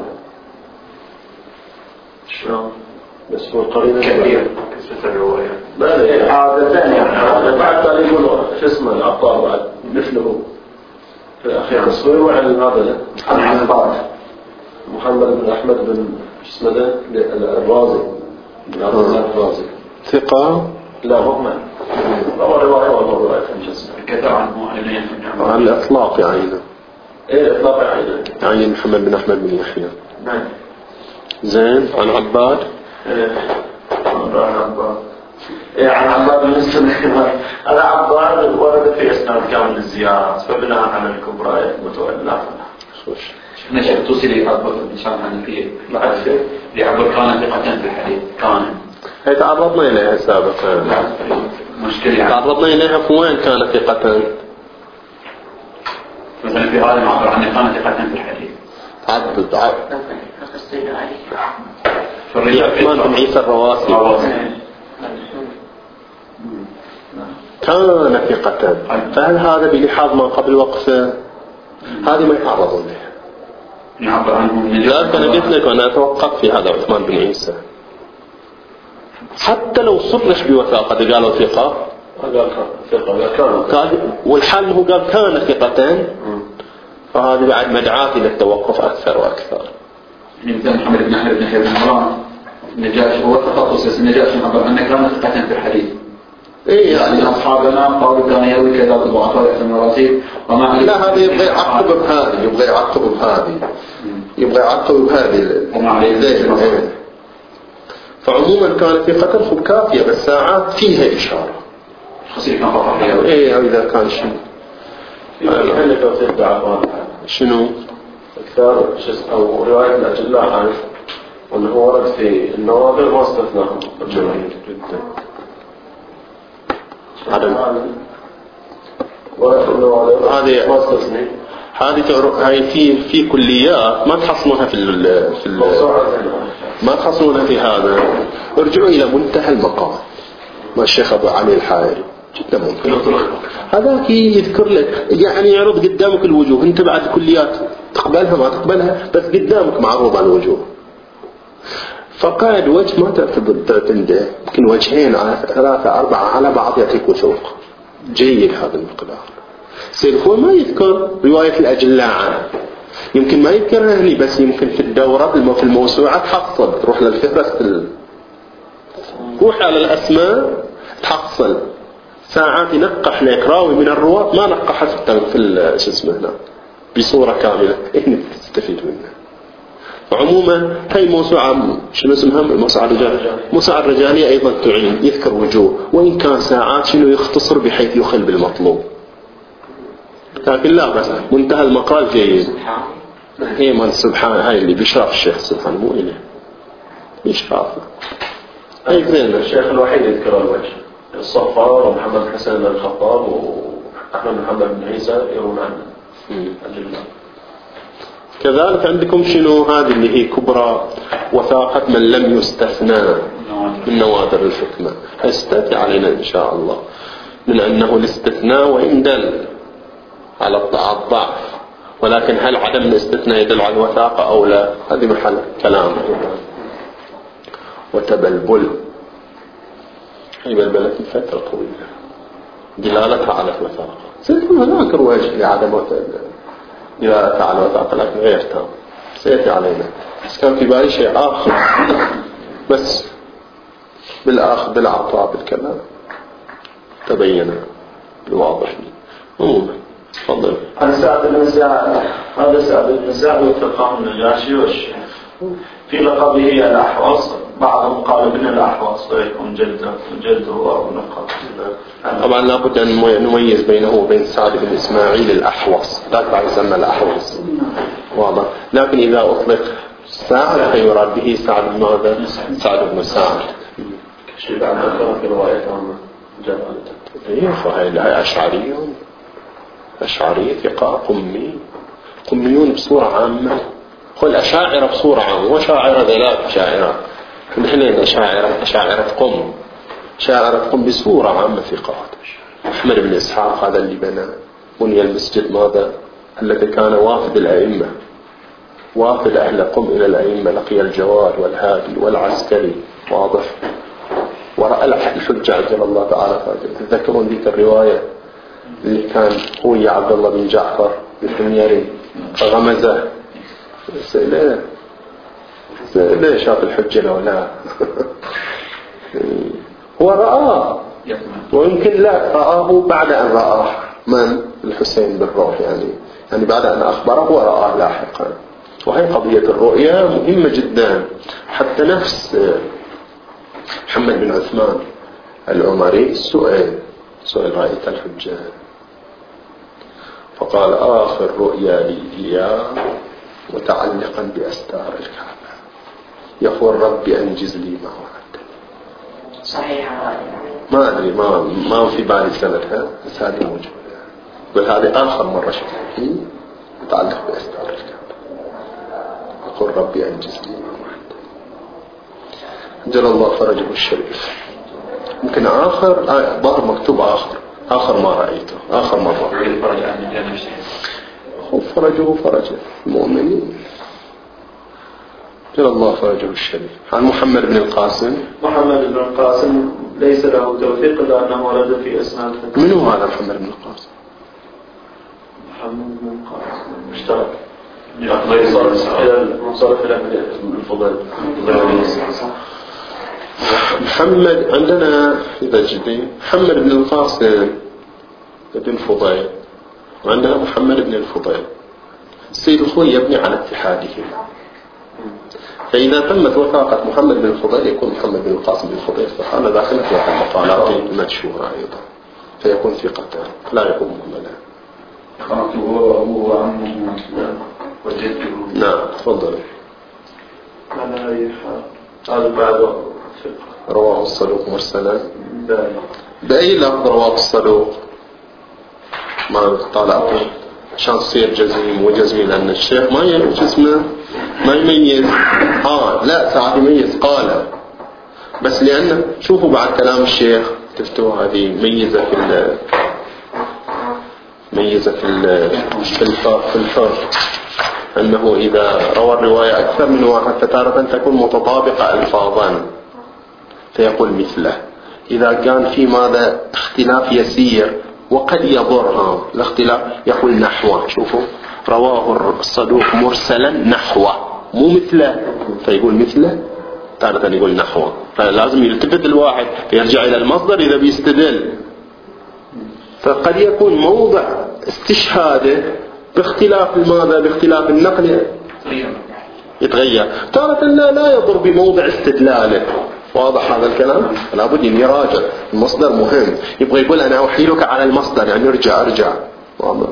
شلون؟ بس هو قريب كثير كثرة الرواية. بل عادتان يعني عادة بعد قال يقولوا شو اسمه العطار بعد مثله في الأخير الصغير وعن هذا عن عباد محمد بن أحمد بن اسمه ده الرازي بن عبد الله الرازي ثقة. لا هم لا رواية ولا رواية خمسة كثر عنه على الإطلاق يعني. إيه إطلاق يعني يعني محمد بن أحمد بن يحيى. نعم. زين. عن عباد. إيه عن عباد. إيه عن عباد بن سليمان. هذا عباد ورد في إسناد كامل الزيارات فبناء على الكبرى متولى. خوش. نشأ توصل لعبد الإنسان الحنفية بعد لعبد كان ثقة في الحديث كان. هي تعرضنا إليها سابقا. مشكلة. تعرضنا إليها في وين كان ثقة؟ مثلا في هذا معبر عنه كان ثقة في الحديث. تعدد عدد في الرجال عثمان بن عيسى الرواسي كان ثقة، فهل هذا بلحاظ ما قبل وقفه؟ هذه ما يتعرضون لها. نعبر عنه لذلك أنا قلت لك أنا أتوقف في هذا عثمان بن عيسى حتى لو صرح بوثاقة قالوا ثقة قال ثقة كان، والحال هو قال كان ثقتين، فهذه بعد مدعاة إلى التوقف أكثر وأكثر. مثل محمد بن أحمد بن حبيب بن عمران النجاشي هو تخصص النجاشي معبر عنه كان ثقة في الحديث. إيه يعني أصحابنا قالوا كان يروي كذا بالضعفاء في المراتب وما لا، هذا يبغى يعقب بهذه، يبغى يعقب بهذه، يبغى يعقب بهذه وما عليه زين. فعموما كانت ثقة خب كافية، بس ساعات فيها إشارة خصيصا كان فقط فيها. إيه إذا كان شيء هل توثيق بعض شنو أكثر أو رواية الأجلاء عنه وأنه ورد في النوادر ما استثناهم الجماهير جدا. هذه ما استثني هذه هاي في في كليات ما تحصلونها في ال في ال ما تحصلونها في هذا. ارجعوا إلى منتهى المقام مع الشيخ أبو علي الحائري، جدا ممكن. هذاك يذكر لك يعني يعرض قدامك الوجوه، انت بعد كليات تقبلها ما تقبلها بس قدامك معروض على الوجوه. فقاعد وجه ما تعتمده، يمكن وجهين على ثلاثة أربعة على بعض يعطيك وثوق جيد. هذا المقدار سيرفون ما يذكر رواية الأجلاء عنه، يمكن ما يذكرها هني بس يمكن في الدورة في الموسوعة تحصل، تروح للفهرس روح على الأسماء تحصل. ساعات ينقح لك راوي من الرواة ما نقح في شو اسمه هنا بصورة كاملة، إيه تستفيد منها. عموما هاي موسوعة شنو اسمها الموسوعة الرجالية، موسوعة الرجالية أيضا تعين يذكر وجوه، وإن كان ساعات شنو يختصر بحيث يخل بالمطلوب، لكن لا بس منتهى المقال جيد. هي من سبحان هاي اللي بيشرف الشيخ سبحان مو إليه بيشرفه. هاي زين. الشيخ الوحيد يذكر الوجه الصفار ومحمد حسين الخطاب وأحمد محمد بن عيسى يرون عنه. كذلك عندكم شنو هذه اللي هي كبرى وثاقة من لم يستثنى من نوادر الحكمة، استأتي علينا إن شاء الله من أنه الاستثناء وإن دل على الضعف، ولكن هل عدم الاستثناء يدل على الوثاقة أو لا، هذه محل كلام. وتبلبل هي بلبلة فترة طويلة دلالتها على الوثاقة، سيكون هناك وجه لعدم دلالتها على الوثاقة لكن غير تام سيأتي علينا. بس كان في بالي شيء آخر بس بالآخر بالعطاء بالكلام تبين الواضح. عموما تفضل. هذا سعد بن سعد هذا سعد بن سعد وثقه النجاشي والشيخ في لقبه الأحوص، بعضهم قال ابن الأحوص ويكون جده جده أو نقب. طبعا لابد أن نميز بينه وبين سعد بن إسماعيل الأحوص، لا تعرف يسمى الأحوص واضح، لكن إذا أطلق سعد فيراد به سعد بن ماذا؟ سعد بن سعد. شيء بعد ذكر في روايتهم جلالته. إيه فهي أشعريون أشعري ثقة قمي قميون بصورة عامة، قل أشاعرة بصورة عامة وشاعرة ذلك شاعرة نحن أشاعرة أشاعرة قم شاعرة قم بصورة عامة ثقات. أحمد بن إسحاق هذا اللي بنى بني المسجد ماذا الذي كان وافد الأئمة وافد أهل قم إلى الأئمة، لقي الجواد والهادي والعسكري واضح ورأى الحجة عجل الله تعالى فاجر. تذكرون ذيك الرواية اللي كان هو يا عبد الله بن جعفر الحميري فغمزه ليه ليه شاف الحجة لو لا هو رآه ويمكن لا رآه بعد أن رآه من الحسين بالروح يعني يعني بعد أن أخبره ورآه لاحقا. وهي قضية الرؤية مهمة جدا. حتى نفس محمد بن عثمان العمري سئل سئل رأيت الحجة فقال آخر رؤيا لي إياه متعلقا بأستار الكعبة يقول ربي أنجز لي ما وعدتني. صحيح. ما أدري ما ما في بالي سنتها بس هذه موجودة. بل هذه آخر مرة شفت فيه متعلق بأستار الكعبة. أقول ربي أنجز لي جل الله فرجه الشريف. ممكن آخر ظهر مكتوب آخر آخر ما رأيته آخر مرة. فرجه فرجه المؤمنين جل الله فرجه الشريف. عن محمد بن القاسم. محمد بن القاسم ليس له توثيق لأنه ورد في إسناد. من هو هذا محمد بن القاسم؟ محمد بن القاسم اشترك إلى المنصرف إلى الفضل. محمد عندنا إذا جدي محمد بن القاسم بن فضيل، وعندنا محمد بن الفضيل. السيد الخوي يبني على اتحادهم، فإذا تمت وثاقة محمد بن الفضيل يكون محمد بن القاسم بن الفضيل فهذا داخل في أحد مقالاته المشهورة أيضا، فيكون ثقتان لا يكون مهملا. هو أبوه وعمه وجده. نعم تفضل. على أي حال هذا بعد رواه الصدوق مرسلا. بأي لفظ رواه الصدوق؟ ما طالعته عشان تصير جزم وجزمي، لأن الشيخ ما يجزمه ما يميز. آه لا ساعات يميز قال، بس لأن شوفوا بعد كلام الشيخ تفتوا هذه ميزة في ال ميزة في ال في الفرق في الفرق أنه إذا روى الرواية أكثر من واحد فتارة تكون متطابقة ألفاظا فيقول مثله. إذا كان في ماذا اختلاف يسير وقد يضرها الاختلاف يقول نحوه. شوفوا رواه الصدوق مرسلا نحوه مو مثله، فيقول مثله تارة يقول نحوه، فلازم يلتفت الواحد فيرجع إلى المصدر إذا بيستدل. فقد يكون موضع استشهاده باختلاف الماذا باختلاف النقل يتغير، تارة لا لا يضر بموضع استدلاله. واضح هذا الكلام؟ لابد أن يراجع المصدر مهم، يبغى يقول أنا أحيلك على المصدر يعني ارجع ارجع. واضح.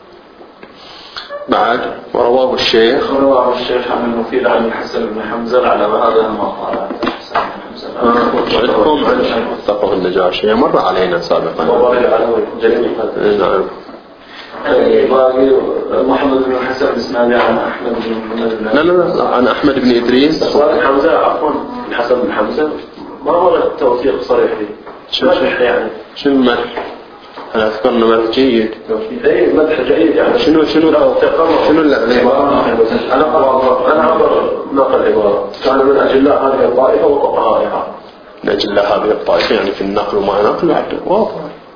بعد ورواه الشيخ ورواه الشيخ عن المفيد عن الحسن بن حمزة على هذا المقال. عندكم عن ثقة النجاشي مر علينا سابقا. نعم. باقي محمد بن الحسن الإسماعيلي عن أحمد بن محمد. لا لا لا عن أحمد بن إدريس. صالح حمزة عفوا الحسن بن حمزة ما ورد توثيق صريح فيه. شنو يعني؟ شنو المدح؟ أنا أذكر إنه مدح جيد. إيه مدح جيد يعني. شنو شنو شنو العبارة؟ أنا أنا عبر نقل العبارة كان من أجلاء هذه الطائفة وفقهائها. من أجلاء هذه الطائفة يعني في النقل وما نقل واضح.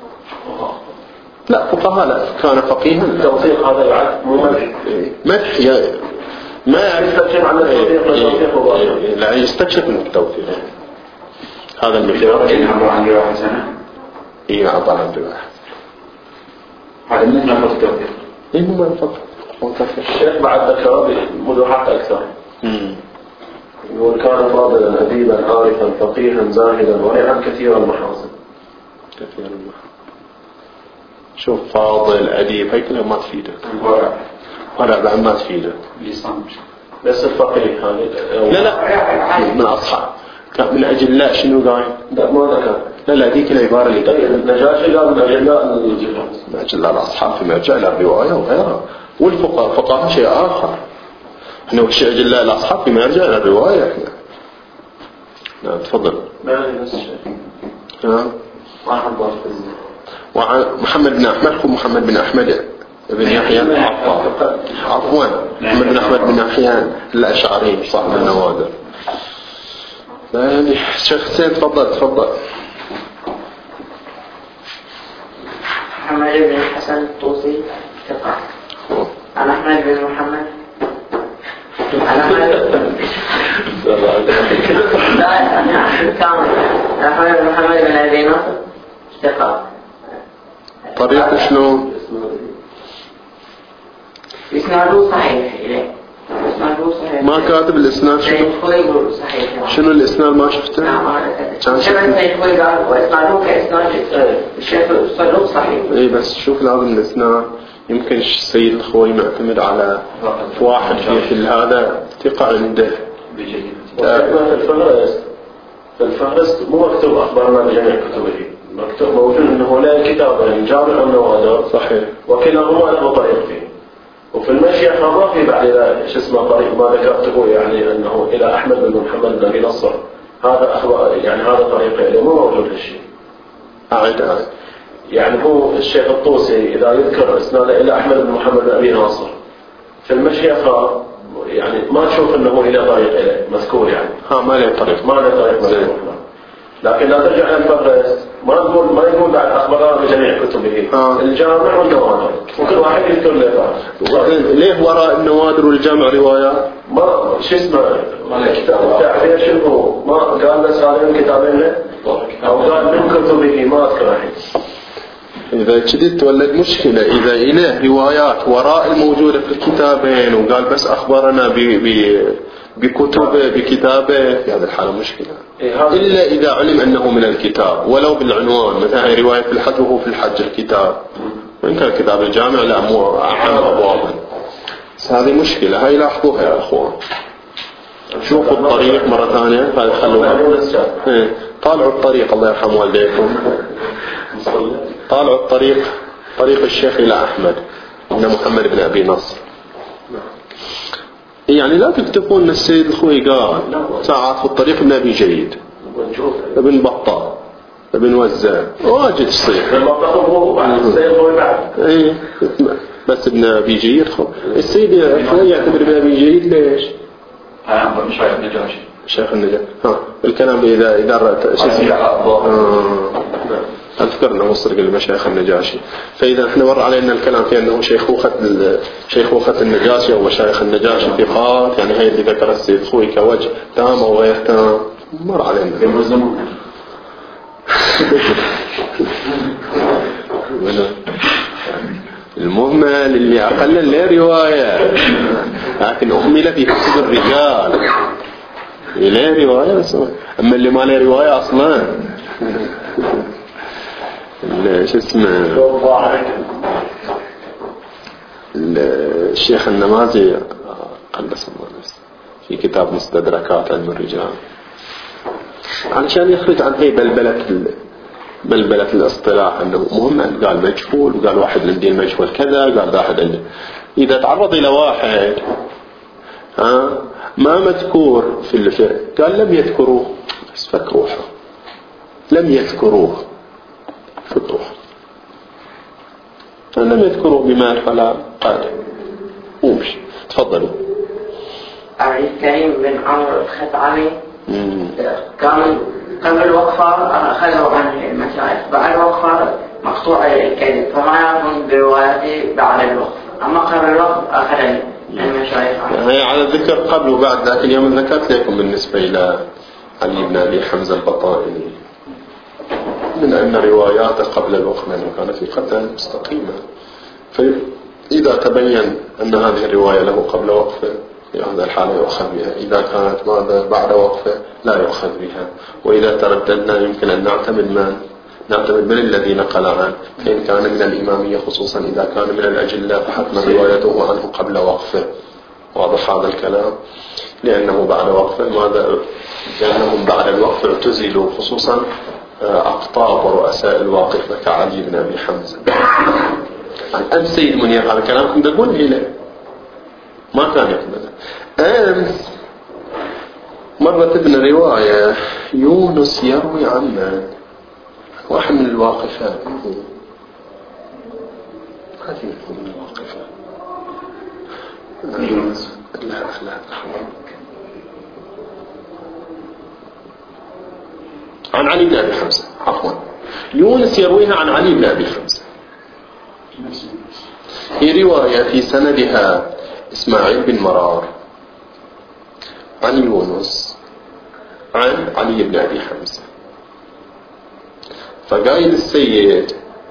لا فقهاء لا كان فقيها. التوثيق هذا العد مو مدح. مدح يا ما يستكشف عن التوثيق والتوثيق لا يستكشف من التوثيق. هذا المثال. يعبر عن رواية سنة. إيه عبر عن رواية. هذا مو نفط التوثيق. إيه مو نفط. الشيخ بعد ذكر بمدوحات أكثر. امم. يقول كان فاضلا أديبا عارفا فقيها زاهدا ورعا كثير المحاسن. كثير المحاسن. شوف فاضل أديب هاي كلها ما تفيده. ورع. ورع بعد ما تفيده. لسان. بس الفقيه هذا. لا لا من أصحاب. كان من أجل لا شنو قايل؟ لا ما ذكر. لا لا ذيك العبارة اللي قال النجاشي قال من أجل لا من أجل لا الأصحاب فيما يرجع إلى الرواية وغيرها. والفقهاء فقهاء شيء آخر. إحنا وش أجل لا الأصحاب فيما يرجع إلى الرواية إحنا. نعم تفضل. ما هي نفس الشيء. نعم. ما حضر. وعن محمد بن أحمد هو محمد بن أحمد بن يحيى العطار عفوا محمد بن أحمد بن يحيى الأشعري صاحب النوادر. يعني شيخ حسين تفضل تفضل. محمد بن الحسن الطوسي ثقة. عن أحمد بن محمد. عن أحمد لا أنا كامل. عن أحمد بن محمد بن أبي نصر ثقة. طريقة شلون؟ إسناده صحيح إليه. إسناده صحيح. ما كاتب الإسناد شنو؟ يقول صحيح. شنو الإسناد ما شفته؟ نعم كان شفته يقول قال وإسناده كإسناد الشيخ الصدوق صحيح. إيه بس شوف لازم الإسناد يمكن السيد الخوي معتمد على واحد في هذا ثقة عنده. في الفهرست في الفهرست مو مكتوب أخبارنا بجميع كتبه مكتوب موجود أنه لا كتابين جامع والنوادر صحيح. وكلاهما له طريق فيه. وفي المشيخة ما في بعد شو اسمه طريق ما ذكرته يعني أنه إلى أحمد بن محمد بن أبي نصر هذا أخبار يعني هذا طريق يعني مو موجود هالشيء. أعد أعد. يعني هو الشيخ الطوسي إذا يذكر إسناده إلى أحمد بن محمد بن أبي ناصر في المشيخة يعني ما تشوف أنه إلى طريق إليه مذكور يعني. ها ما له طريق. ما له طريق مذكور. لكن لا ترجع للفرس ما نقول ما يقول بعد أخبار بجميع كتبه آه. الجامع والنوادر وكل واحد يذكر له ليه وراء النوادر والجامع روايات ما شو اسمه الكتاب التعبير شنو ما قال بس هذين الكتابين له أو قال من كتبه ما أذكر الحين. إذا كذا تولد مشكلة إذا إله روايات وراء الموجودة في الكتابين وقال بس أخبرنا ب ب بكتبه بكتابه في هذه الحالة مشكلة. إلا إذا علم أنه من الكتاب ولو بالعنوان مثلا رواية في الحج وهو في الحج الكتاب وإن كان الكتاب الجامع لا مو أعم أبوابا. هذه مشكلة هاي لاحظوها يا أخوان. شوفوا الطريق مرة ثانية هذا خلوها. إيه. طالعوا الطريق الله يرحم والديكم. طالعوا الطريق طريق الشيخ إلى أحمد بن محمد بن أبي نصر. يعني لا تكتبون أن السيد الخوي قال ساعات في الطريق ابن أبي جيد ابن بطال ابن وزان واجد تصير ابن بطال هو السيد الخوي بعد ايه بس ابن أبي جيد خو السيد الخوي يعتبر ابن أبي جيد ليش؟ اه مش شيخ النجاشي شيخ النجاشي ها الكلام إذا إذا رأت شو اسمه أذكر أنه وصل لمشايخ النجاشي. فإذا احنا مر علينا الكلام في أنه شيخوخة شيخوخة النجاشي أو مشايخ النجاشي ثقات يعني هي اللي ذكر السيد خوي كوجه تام أو غير تام مر علينا. المهمل اللي أقل له رواية لكن أهمل في كتب الرجال له رواية بس أما اللي ما له رواية أصلا شو اسمه الشيخ النمازي قدس الله نفسه في كتاب مستدركات علم الرجال علشان يخرج عن هي بلبلة بلبلة الاصطلاح أنه مهم قال مجهول وقال واحد عندي المجهول كذا قال واحد عندي إذا تعرض إلى واحد ها ما مذكور في الفرق قال لم يذكروه بس فكروه لم يذكروه فتوح لم يذكروا بما فلا قال ومشي. تفضلوا. عبد الكريم بن عمرو الخطعمي كان قبل الوقفة أخذوا عن المشايخ بعد الوقفة مقطوع الكذب فما يعرفون بروايته بعد الوقفة أما قبل الوقف أخذ المشايخ هي على الذكر قبل وبعد لكن يوم ذكرت لكم بالنسبة إلى علي بن أبي حمزة البطائني من أن رواياته قبل الوقف لأنه كان في قتل مستقيمة فإذا تبين أن هذه الرواية له قبل وقفه في هذا الحالة يؤخذ بها إذا كانت ماذا بعد وقفه لا يؤخذ بها وإذا ترددنا يمكن أن نعتمد من نعتمد من الذي نقل عنه فإن كان من الإمامية خصوصا إذا كان من الأجلة فحتما روايته عنه قبل وقفه. واضح هذا الكلام لأنه بعد وقفه ماذا لأنهم بعد الوقف اعتزلوا خصوصا أقطاب ورؤساء الواقفة كعلي بن أبي حمزة. أمس سيد منير هذا الكلام كنت أقول له ما كان يقبل. أمس مرت ابن رواية يونس يروي عن واحد من الواقفات هذه من الواقفات لا لا عن علي بن أبي حمزة عفوا يونس يرويها عن علي بن أبي حمزة هي رواية في سندها إسماعيل بن مرار عن يونس عن علي بن أبي حمزة. فقايل السيد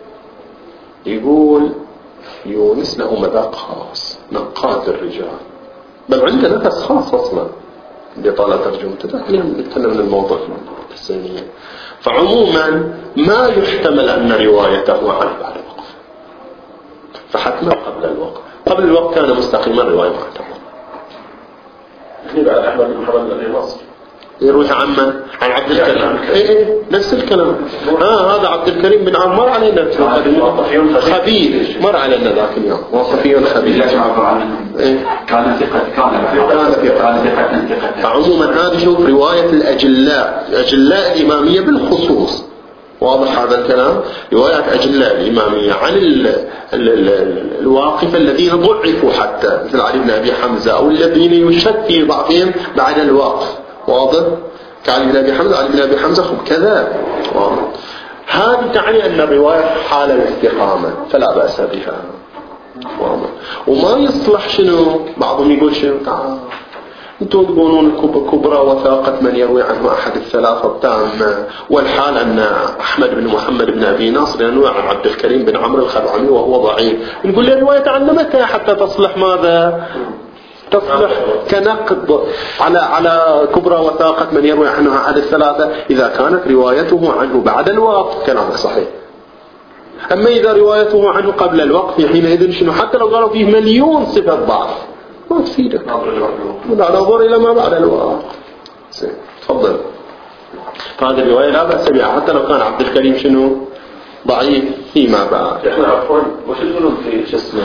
يقول يونس له مذاق خاص نقاد الرجال بل عنده نفس خاص أصلا اللي طالع ترجمته لكن نتكلم عن الموضوع السنية. فعموما ما يحتمل أن روايته عنه بعد الوقف فحتما قبل الوقف قبل الوقت كان مستقيما رواية معتبرة. هني بعد أحمد بن محمد بن أبي نصر يروي عمه عن عبد الكريم. اي اي نفس الكلام. ها هذا عبد الكريم بن عمر علينا خبير، مر علينا ذاك اليوم وصفي خبير. كان ثقة كان كان ثقة. عموما هذه شوف رواية الأجلاء، أجلاء الإمامية بالخصوص، واضح هذا الكلام. روايات أجلاء الإمامية عن ال ال ال الواقفة الذين ضعفوا حتى مثل علي بن أبي حمزة أو الذين يشك في ضعفهم بعد الوقف، واضح. كعلي بن أبي حمزة، علي بن أبي حمزة خب كذا، واضح. هذه تعني أن الرواية حال الاستقامة فلا بأس بها، واضح. وما يصلح شنو بعضهم يقول شنو تعال انتم تقولون كبرى وثاقة من يروي عنه أحد الثلاثة التامة، والحال أن أحمد بن محمد بن أبي ناصر يروي عن عبد الكريم بن عمرو الخزعمي وهو ضعيف. نقول له رواية عن متى حتى تصلح ماذا؟ تصلح كنقد على على كبرى وثاقة من يروي عنه أحد الثلاثة إذا كانت روايته عنه بعد الوقت كلامك صحيح. أما إذا روايته عنه قبل الوقت حينئذ شنو حتى لو قالوا فيه مليون صفة ضعف ما تفيدك، نظر إلى ما بعد الوقت. تفضل. هذه الرواية لا بأس بها حتى لو كان عبد الكريم شنو ضعيف فيما بعد. احنا عفوا وش تقولون في شو اسمه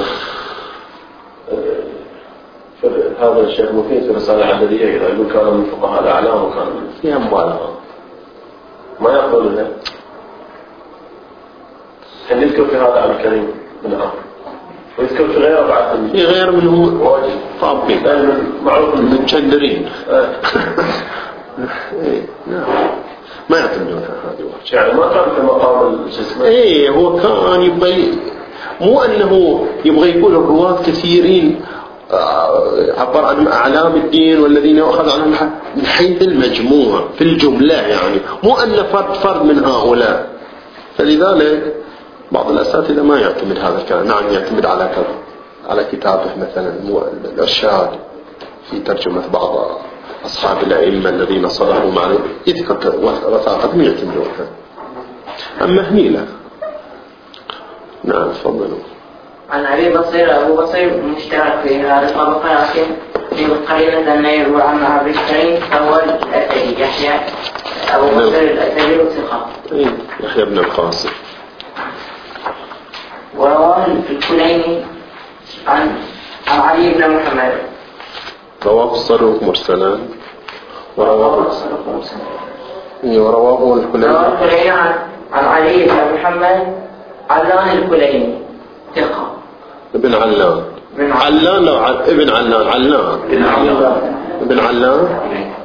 هذا الشيخ مفيد في رسالة عددية يقول كان من فقهاء الأعلام وكان فيها مبالغة ما يقولون هل يذكر في هذا عبد الكريم من عمرو ويذكر في غيره بعد في غير منه واجد طابق معروف المتشدرين ما يعتمدون هذه واجد يعني ما كان في مقام الجسم. ايه هو كان يبغي مو انه يبغى يقول الرواة كثيرين عبر عن أعلام الدين والذين يؤخذ عنهم من حيث المجموع في الجملة، يعني مو أن فرد فرد من هؤلاء. فلذلك بعض الأساتذة ما يعتمد هذا الكلام. نعم يعتمد على كذا على كتابه مثلا الإرشاد في ترجمة بعض أصحاب الأئمة الذين صلحوا معه يذكر وثاقتهم يعتمدونها. أما هني لا. نعم تفضلوا. عن أبي بصير أبو بصير مشترك في هذا الطبقة، لكن في قرينة أن يروى عن عبد الكريم هو الأثري يحيى أبو بصير الأثري وثقة. يحيى بن القاسم. ورواه الكليني عن عن علي بن محمد. رواه الصدوق مرسلا. ورواه الصدوق مرسلا. ورواه الكليني. رواه الكليني عن عن علي بن محمد علان الكليني ثقة. ابن علان. علان لو ع... ابن علان علان. ابن علان. ابن علان.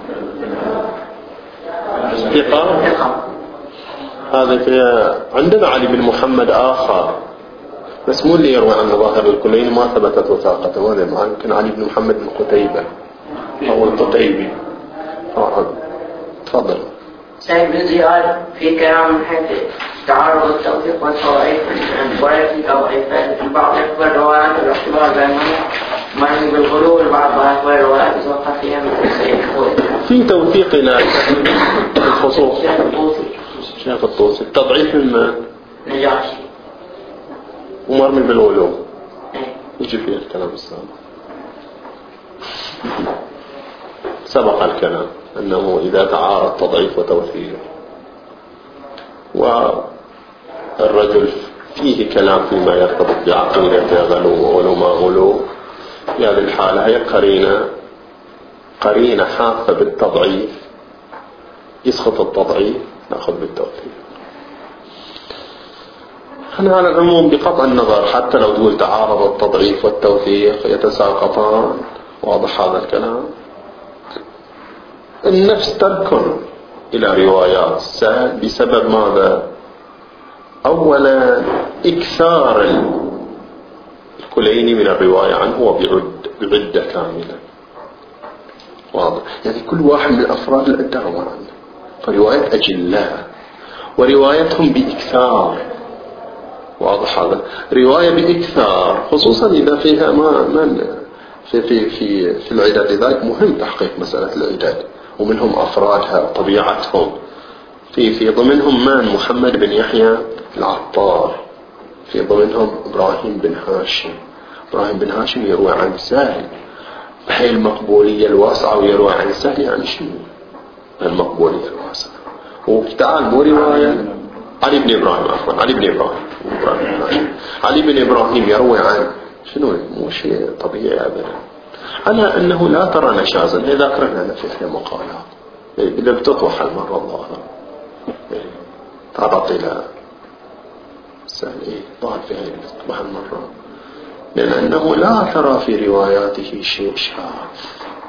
ثقة. ثقة. هذا في عندنا علي بن محمد آخر بس مو اللي يروي عن ظاهر الكلين ما ثبتت وثاقته. وهذا ما يمكن علي بن محمد بن قتيبة أو القتيبي. تفضل. سعيد بن زياد في كلام من حيث تعارض التوثيق والفوائد ولكن توقيفات البعض يقبل الروايات الاعتبار بينهما ما بالغلو والبعض يقبل الروايات يتوقف فيها مثل سيد الخوي. في توثيق إلى الخصوص. شيخ الطوسي. شيخ الطوسي. التضعيف من نجاشي. ومرمي بالغلو. يجي فيه الكلام السابق. سبق الكلام أنه إذا تعارض تضعيف وتوثيق والرجل فيه كلام فيما يرتبط بعقيدته غلو وغلو ما غلو في هذه الحالة هي قرينة قرينة حافة بالتضعيف يسقط التضعيف نأخذ بالتوثيق. أنا على العموم بقطع النظر حتى لو تقول تعارض التضعيف والتوثيق يتساقطان. واضح هذا الكلام. النفس تركن إلى روايات سهل بسبب ماذا؟ أولا إكثار الكليني من الرواية عنه وبعد بعدة كاملة. واضح يعني كل واحد من أفراد العدة روى عنه فرواية أجلاء وروايتهم بإكثار. واضح هذا. رواية بإكثار خصوصا إذا فيها ما من في في في في العدد. لذلك مهم تحقيق مسألة العدد ومنهم أفرادها طبيعتهم. في في ضمنهم من محمد بن يحيى العطار، في ضمنهم إبراهيم بن هاشم. إبراهيم بن هاشم يروي عن سهل بهي المقبولية الواسعة ويروي عن سهل يعني شنو المقبولية الواسعة. وتعال مو رواية علي بن إبراهيم عفوا علي بن إبراهيم علي بن إبراهيم يروي عن شنو مو شيء طبيعي أبدا على أنه لا ترى نشازا. إذا ذكرنا أنا في إحدى مقالات إذا بتطوح المرة الظاهرة تعرض إلى سهل إيه ضال في هذه تطوح المرة لأنه لا ترى في رواياته شيء شاذ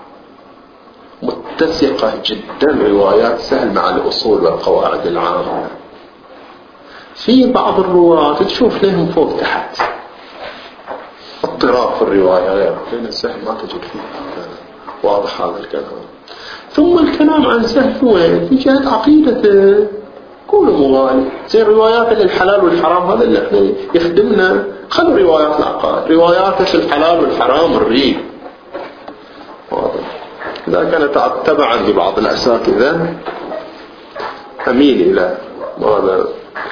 متسقة جدا روايات سهل مع الأصول والقواعد العامة. في بعض الرواة تشوف لهم فوق تحت اضطراب في الرواية لأن السهل ما تجد فيه واضح هذا الكلام. ثم الكلام عن سهل هو في جهة عقيدته كله مغالي زي روايات الحلال والحرام هذا اللي احنا يخدمنا. خلوا روايات العقائد روايات الحلال والحرام الريب واضح. إذا كانت تبعا لبعض الأساتذة أميل إلى ماذا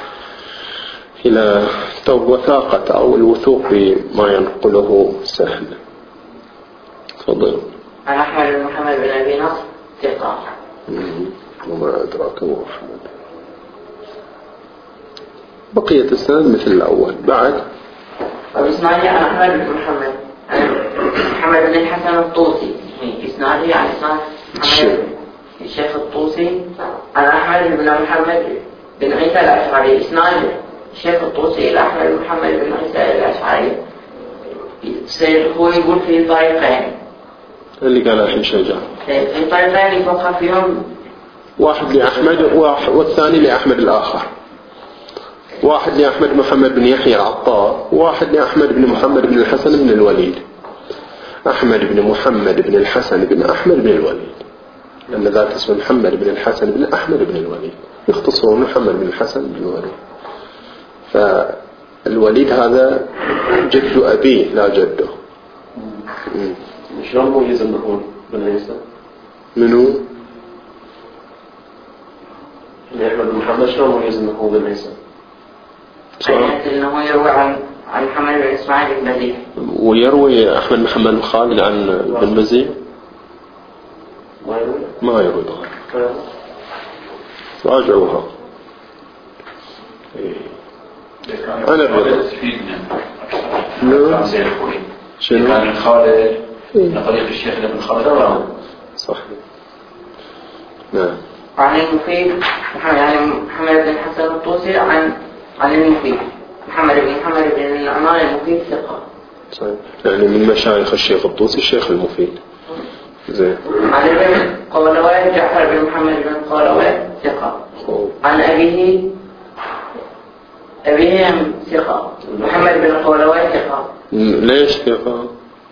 إلى وثاقة أو الوثوق بما ينقله سهل. تفضل. عن أحمد بن محمد بن أبي نصر ثقة. وما أدراك هو أحمد. بقية السند مثل الأول. بعد وإسنادي عن أحمد بن محمد عن محمد بن الحسن الطوسي. إسنادي عن إسناد الشيخ الطوسي عن أحمد بن محمد بن عيسى الأشعري. إسناد الشيخ الطوسي إلى أحمد بن محمد بن عيسى الأشعري هو يقول في طريقين اللي قال الحين شجاع في طريقين يفقه فيهم واحد لأحمد والثاني لأحمد الآخر. واحد لأحمد محمد بن يحيى العطار واحد لأحمد بن محمد بن الحسن بن الوليد. أحمد بن محمد بن الحسن بن أحمد بن الوليد لأن ذات اسم محمد بن الحسن بن أحمد بن الوليد يختصرون محمد بن الحسن بن الوليد. فالوليد هذا جد أبيه لا جده. شلون مميز النقول بن عيسى؟ منو؟ أحمد بن محمد شلون مميز النقول بن عيسى؟ حيث أنه يروي عن عن محمد بن إسماعيل بن بزيع ويروي أحمد محمد الخالد عن بن بزيع ما يروي ما يروي راجعوها. أنا بدأت تفيدنا شنو كان الخالد لطريق الشيخ ابن خالد صحيح. نعم. عن المفيد يعني محمد بن حسن الطوسي عن عن المفيد محمد بن محمد بن النعمان المفيد ثقة. صحيح. يعني من مشايخ الشيخ الطوسي الشيخ المفيد. زين. عن ابن قولوي جعفر بن محمد بن قولوي ثقة. عن أبيه أبيهم ثقة محمد بن قولوي ثقة. ليش ثقة؟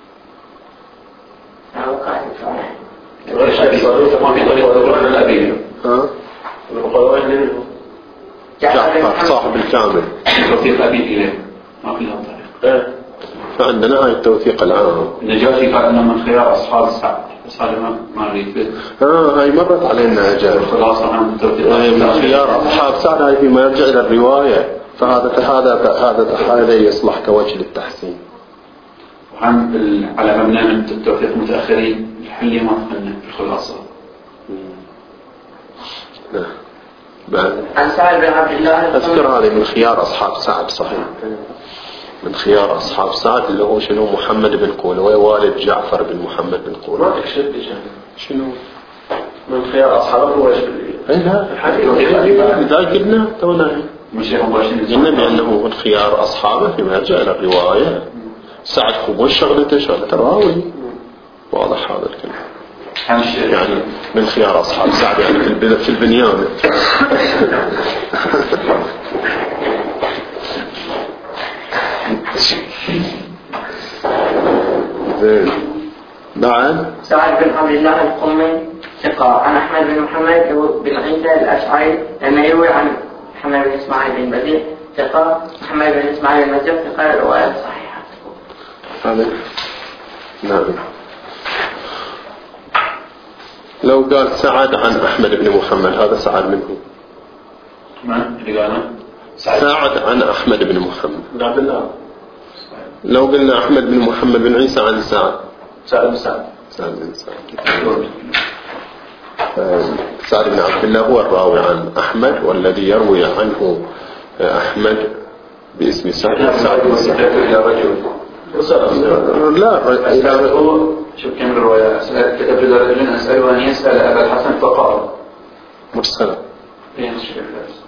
أنا قاعد صحيح. ما في طريقة تروح للأبيه. ها؟ القولوي منه. جعفر صاحب الكامل. توثيق أبي إليه ما في لها طريقة. فعندنا هاي التوثيق العام. النجاشي قال إنه من خيار أصحاب سعد بس هذا ما ما أريد به. آه هاي مرت علينا أجل. خلاص عن التوثيق. من خيار أصحاب سعد هاي فيما يرجع إلى الرواية. فهذا هذا هذا هذا يصلح كوجه للتحسين. وعن على مبنى من التوثيق المتأخرين الحلي ما فهمنا في الخلاصة. نعم. بعد. عن سعد بن عبد الله. أذكر هذه من خيار أصحاب سعد صحيح. من خيار أصحاب سعد اللي هو شنو محمد بن قولوي والد جعفر بن محمد بن قولوي. ما تكشف لي شنو؟ من خيار أصحابه هو إيش بالليل؟ إيه لا. إذا قلنا تونا. قلنا بأنه من خيار أصحابه فيما يرجع إلى الرواية. سعد خبوش شغلته شغلة الراوي. واضح هذا الكلام. يعني من خيار أصحاب سعد يعني في البنيان. زين. بعد. سعد بن عبد الله القمي ثقة. عن أحمد بن محمد بن عيسى الأشعري لما يروي عن محمد بن إسماعيل بن بزيع ثقة. محمد بن إسماعيل بن بزيع ثقة الرواية صحيحة. هذا. نعم. لو قال سعد عن أحمد بن محمد هذا سعد منه. من اللي قاله؟ سعد عن أحمد بن محمد. عبد الله. لو قلنا أحمد بن محمد بن عيسى عن سعد. سعد بن سعد. سعد بن سعد. سعد بن عبد الله هو الراوي عن أحمد، والذي يروي عنه أحمد باسم سعد بن سعد إلى رجل لا إلى شوف كم الرواية. كتبت إلى رجل أسأله أن يسأل أبا الحسن فقال مرسلة. إيه مشكلة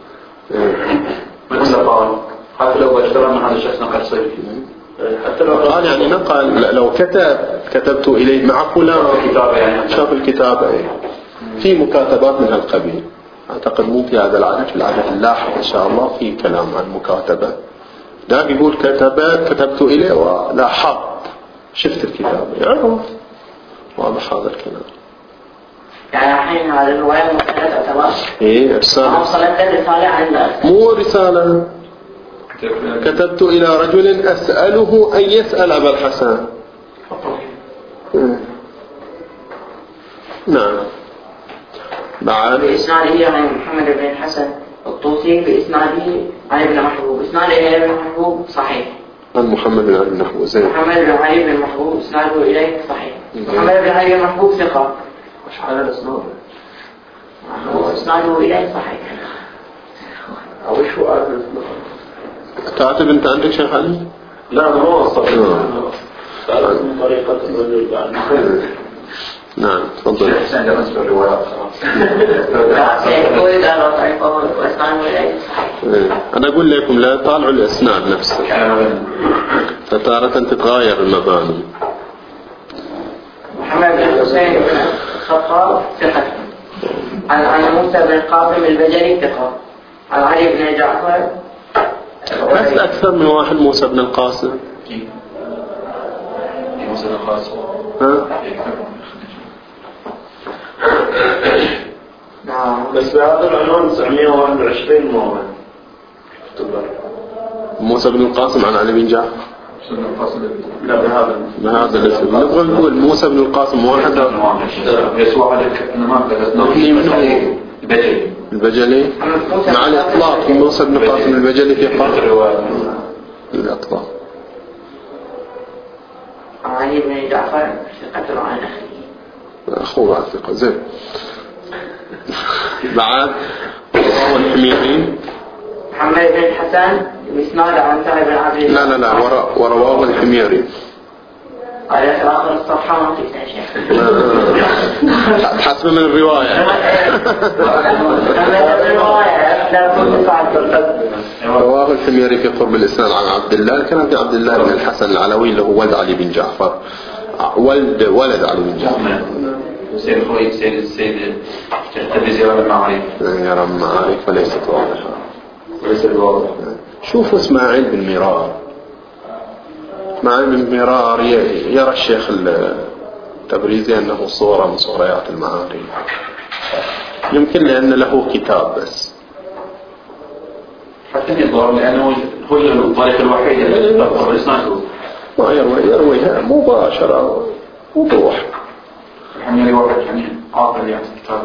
مثل قال حتى لو اشترى من هذا الشخص نقل صيفي، حتى لو قال يعني نقل، لو كتب كتبت إليه مع فلان يعني شاف الكتابة في مكاتبات من هالقبيل. أعتقد مو في هذا العدد، في العدد اللاحق إن شاء الله في كلام عن مكاتبة. ده بيقول كتبت كتبت إليه ولاحظت شفت الكتابة، يعني واضح هذا الكلام. يعني الحين هذه الرواية مسألة تعتبر إيه رسالة، وصلت رسالة عن مو رسالة. كتبت إلى رجل أسأله أن يسأل أبا الحسن. نعم. بعد بإسناده عن محمد بن الحسن الطوسي بإسناده عن ابن محبوب. إسناده إلى ابن محبوب صحيح. عن محمد بن علي محبوب زين. محمد بن علي بن محبوب إسناده إليه صحيح. محمد بن علي بن محبوب ثقة. وش على الإسناد؟ إسناده إليه صحيح. أو شو على الإسناد؟ كاتب أنت عندك شيخ علي؟ لا ما هو صحيح. سألت من طريقة الرجل بعد. نعم تفضل. حسين درس الروايات أنا أقول لكم لا طالعوا الإسناد نفسه، فتارة تتغير المباني. محمد بن حسين بن خطاب ثقة. عن عن موسى بن القاسم البجلي ثقة. عن علي بن جعفر. بس أكثر من واحد موسى بن القاسم. موسى بن القاسم. ها؟ نعم. بس بهذا العنوان تسعمائة وواحد وعشرين مواد. موسى بن القاسم عن علي بن جعفر. لا بهذا بهذا الاسم نبغى نقول موسى بن القاسم واحد. يسوع عليك أنا ما قدرت البجلي. البجلي مع الإطلاق موسى بن القاسم البجلي في قطر الإطلاق. علي بن جعفر ثقة عن أخيه. أخوه بعد ثقة زين. بعد رواه الحميري محمد بن الحسن بإسناد عن سعد بن عبد الله. لا لا لا ورواه الحميري. على آخر الصفحة ما في شيء. حسب من الرواية. رواه الحميري في قرب الإسناد عن عبد الله، كان في عبد الله بن الحسن العلوي اللي هو ولد علي بن جعفر، ولد ولد علي بن جعفر. سيد خوي سيد سيد تبي زيارة المعارف. زيارة المعارف وليست واضحة. وليست واضحة. شوفوا اسماعيل بن ميرار. اسماعيل بن ميرار يرى الشيخ التبريزي أنه صورة من صوريات المعارف، يمكن لأن له كتاب بس. حتى يظهر لأنه هو الطريق الوحيد الذي تقرب إسناده. ما يروي يرويها مباشرة وضوح. الحميري واحد يعني عاقل يعني كتابه.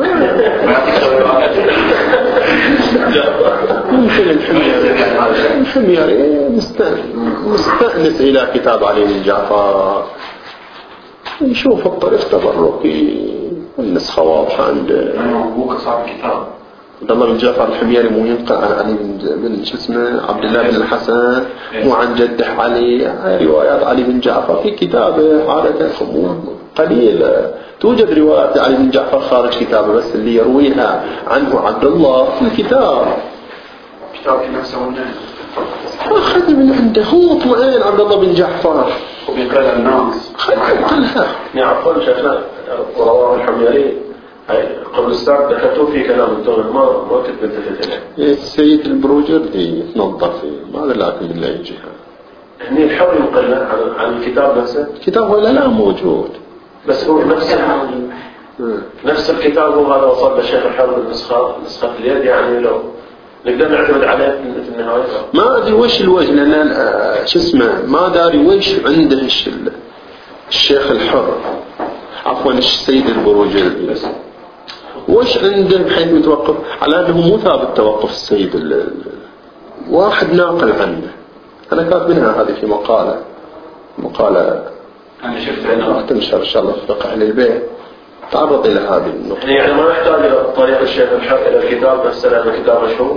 يمكن الحميري الحميري مستأنس إلى كتاب علي بن جعفر، يشوف الطريق تبركي والنسخة واضحة عنده. هو صاحب الكتاب. عبد الله بن جعفر الحميري مو ينقل عن علي بن شو اسمه عبد الله بن الحسن، مو عن جده علي. روايات علي بن جعفر في كتابه عادة قليل، توجد روايات علي بن جعفر خارج كتابه، بس اللي يرويها عنه عبد الله في الكتاب. كتاب نفسه هنا أخذ من عنده، هو اطمئن عبد الله بن جعفر وبيقال الناس خلها يعرفون شيخنا رواه الحميري قبل الساعة ذكرتوه في كلام الدولة ما ما كنت بنتفت له. السيد البروجردي يتنظف ما أدري لكن من أي جهة. هني الحر ينقل عن عن الكتاب نفسه. الكتاب ولا لا موجود، بس هو نفس نفس الكتاب هو هذا وصل للشيخ الحر بالنسخة نسخة اليد، يعني لو نقدر نعتمد عليه في النهاية. ما أدري وش الوجه، لأن شو اسمه ما داري وش عنده الشيخ الحر عفوا السيد البروجردي وش عنده بحيث متوقف على أنه مو ثابت توقف السيد ال... واحد ناقل عنه. أنا كاتبينها هذه في مقالة مقالة أنا شفت أنا راح تنشر إن شاء الله في فقه أهل البيت. تعرض إلى هذه النقطة. يعني ما نحتاج إلى طريق الشيخ الحق إلى الكتاب نفسه لأن الكتاب مشهور.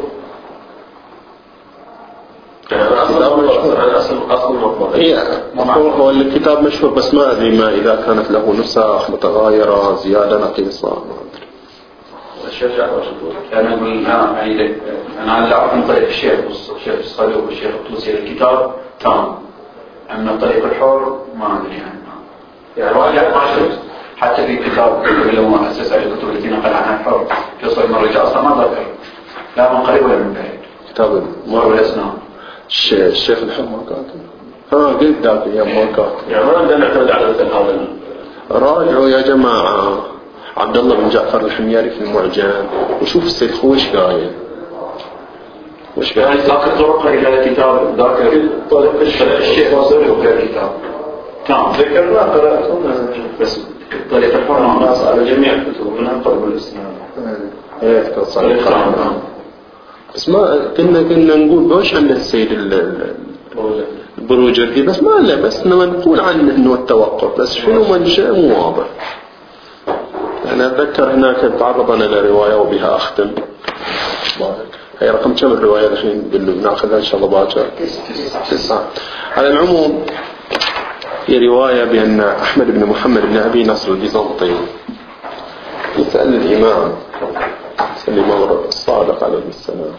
يعني أصل أصل أصل المطلق. هي هو الكتاب مشهور بس ما أدري ما إذا كانت له نسخ متغايرة زيادة نقيصة ما أدري. الشيخ يعني مشهور. أنا أقول أنا يعني أنا أعرف من طريق الشيخ الشيخ الصدوق والشيخ الطوسي الكتاب تام. أما طريق الحر ما أدري يعني. يعني واحد ما شفت حتى في كتاب اللي هو مؤسس على الكتب التي نقل عنها الحر في صحيح الرجال أصلا ما ذكر لا من قريب ولا من بعيد. كتاب مر الأسنان. الشيخ الحر ما كاتب. ها قلت ذاك اليوم ما كاتب. يعني ما نقدر نعتمد على مثل هذا. راجعوا يا جماعة عبد الله بن جعفر الحميري في المعجم وشوف السيد خوش قايل. وش قايل؟ ذاك الطرق إلى الكتاب ذاك طريق الشيخ وصل وكان الكتاب. تمام. ذكرنا قرأتهم بس طريق الحر ناس على جميع الكتب من قرب الإسلام. إيه تصريح. بس ما كنا كنا نقول بوش عن السيد البروجردي بس ما لا بس إنما نقول عنه إنه التوقف بس شنو منشأ مو واضح. أنا أتذكر هناك تعرضنا لرواية وبها أختم. هي رقم كم الرواية الحين بناخذها إن شاء الله باكر. تسعة. على العموم هي رواية بأن أحمد بن محمد بن أبي نصر البيزنطي يسأل الإمام الإمام الصادق عليه السلام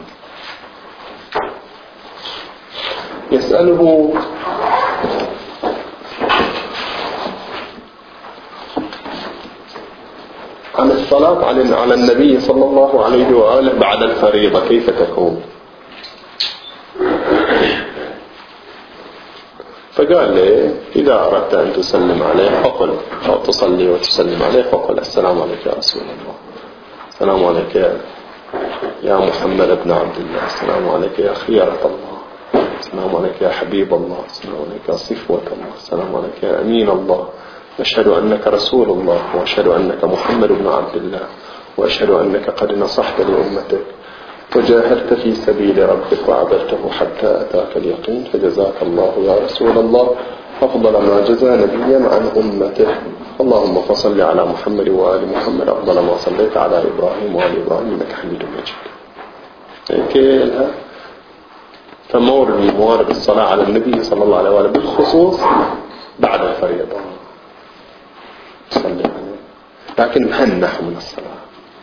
يسأله عن الصلاة على النبي صلى الله عليه وآله بعد الفريضة كيف تكون. فقال لي إذا أردت أن تسلم عليه فقل أو تصلي وتسلم عليه فقل السلام عليك يا رسول الله، السلام عليك يا محمد بن عبد الله، السلام عليك يا خيرة الله، السلام عليك يا حبيب الله، السلام عليك يا صفوة الله، السلام عليك يا أمين الله، أشهد أنك رسول الله وأشهد أنك محمد بن عبد الله وأشهد أنك قد نصحت لأمتك وجاهدت في سبيل ربك وعبدته حتى أتاك اليقين فجزاك الله يا رسول الله أفضل ما جزى نبيا عن أمته. اللهم فصل على محمد وآل محمد أفضل ما صليت على إبراهيم وآل إبراهيم إنك حميد مجيد. كلها فمورد من موارد الصلاة على النبي صلى الله عليه وآله بالخصوص بعد الفريضة صلى عليه، لكن هنح من الصلاة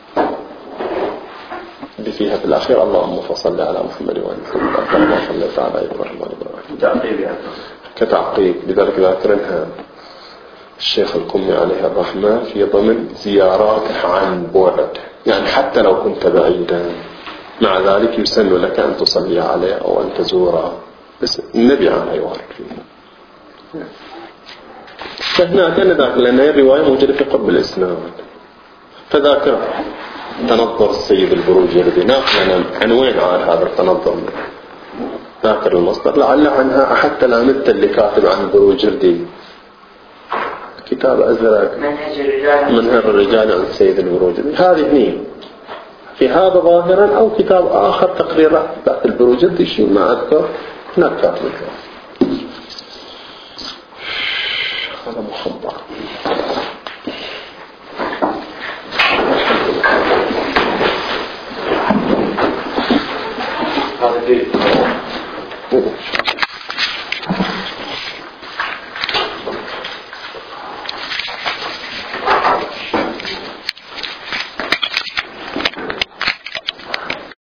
اللي فيها في الأخير اللهم فصل على محمد وآل محمد أفضل ما صليت على إبراهيم وآل إبراهيم تعقيب يعني كتعقيب. لذلك ذاكرنها الشيخ القمي عليه الرحمة في ضمن زيارات عن بعد، يعني حتى لو كنت بعيدا مع ذلك يسن لك أن تصلي عليه أو أن تزوره، بس النبي عليه وارد فيه. فهنا كان ذاك لأن هي الرواية موجودة في قرب الإسناد، فذاكر تنظر السيد البروجردي ناقلنا عن وين عاد هذا التنظر، ذاكر المصدر لعل عنها حتى لا مثل اللي كاتب عن البروجردي كتاب أزرق منهج الرجال منهج الرجال عن السيد البروجردي، هذه اثنين في هذا ظاهرا أو كتاب آخر تقرير ذات البروجردي شيء ما أذكر هناك كاتب هذا محضر. هذا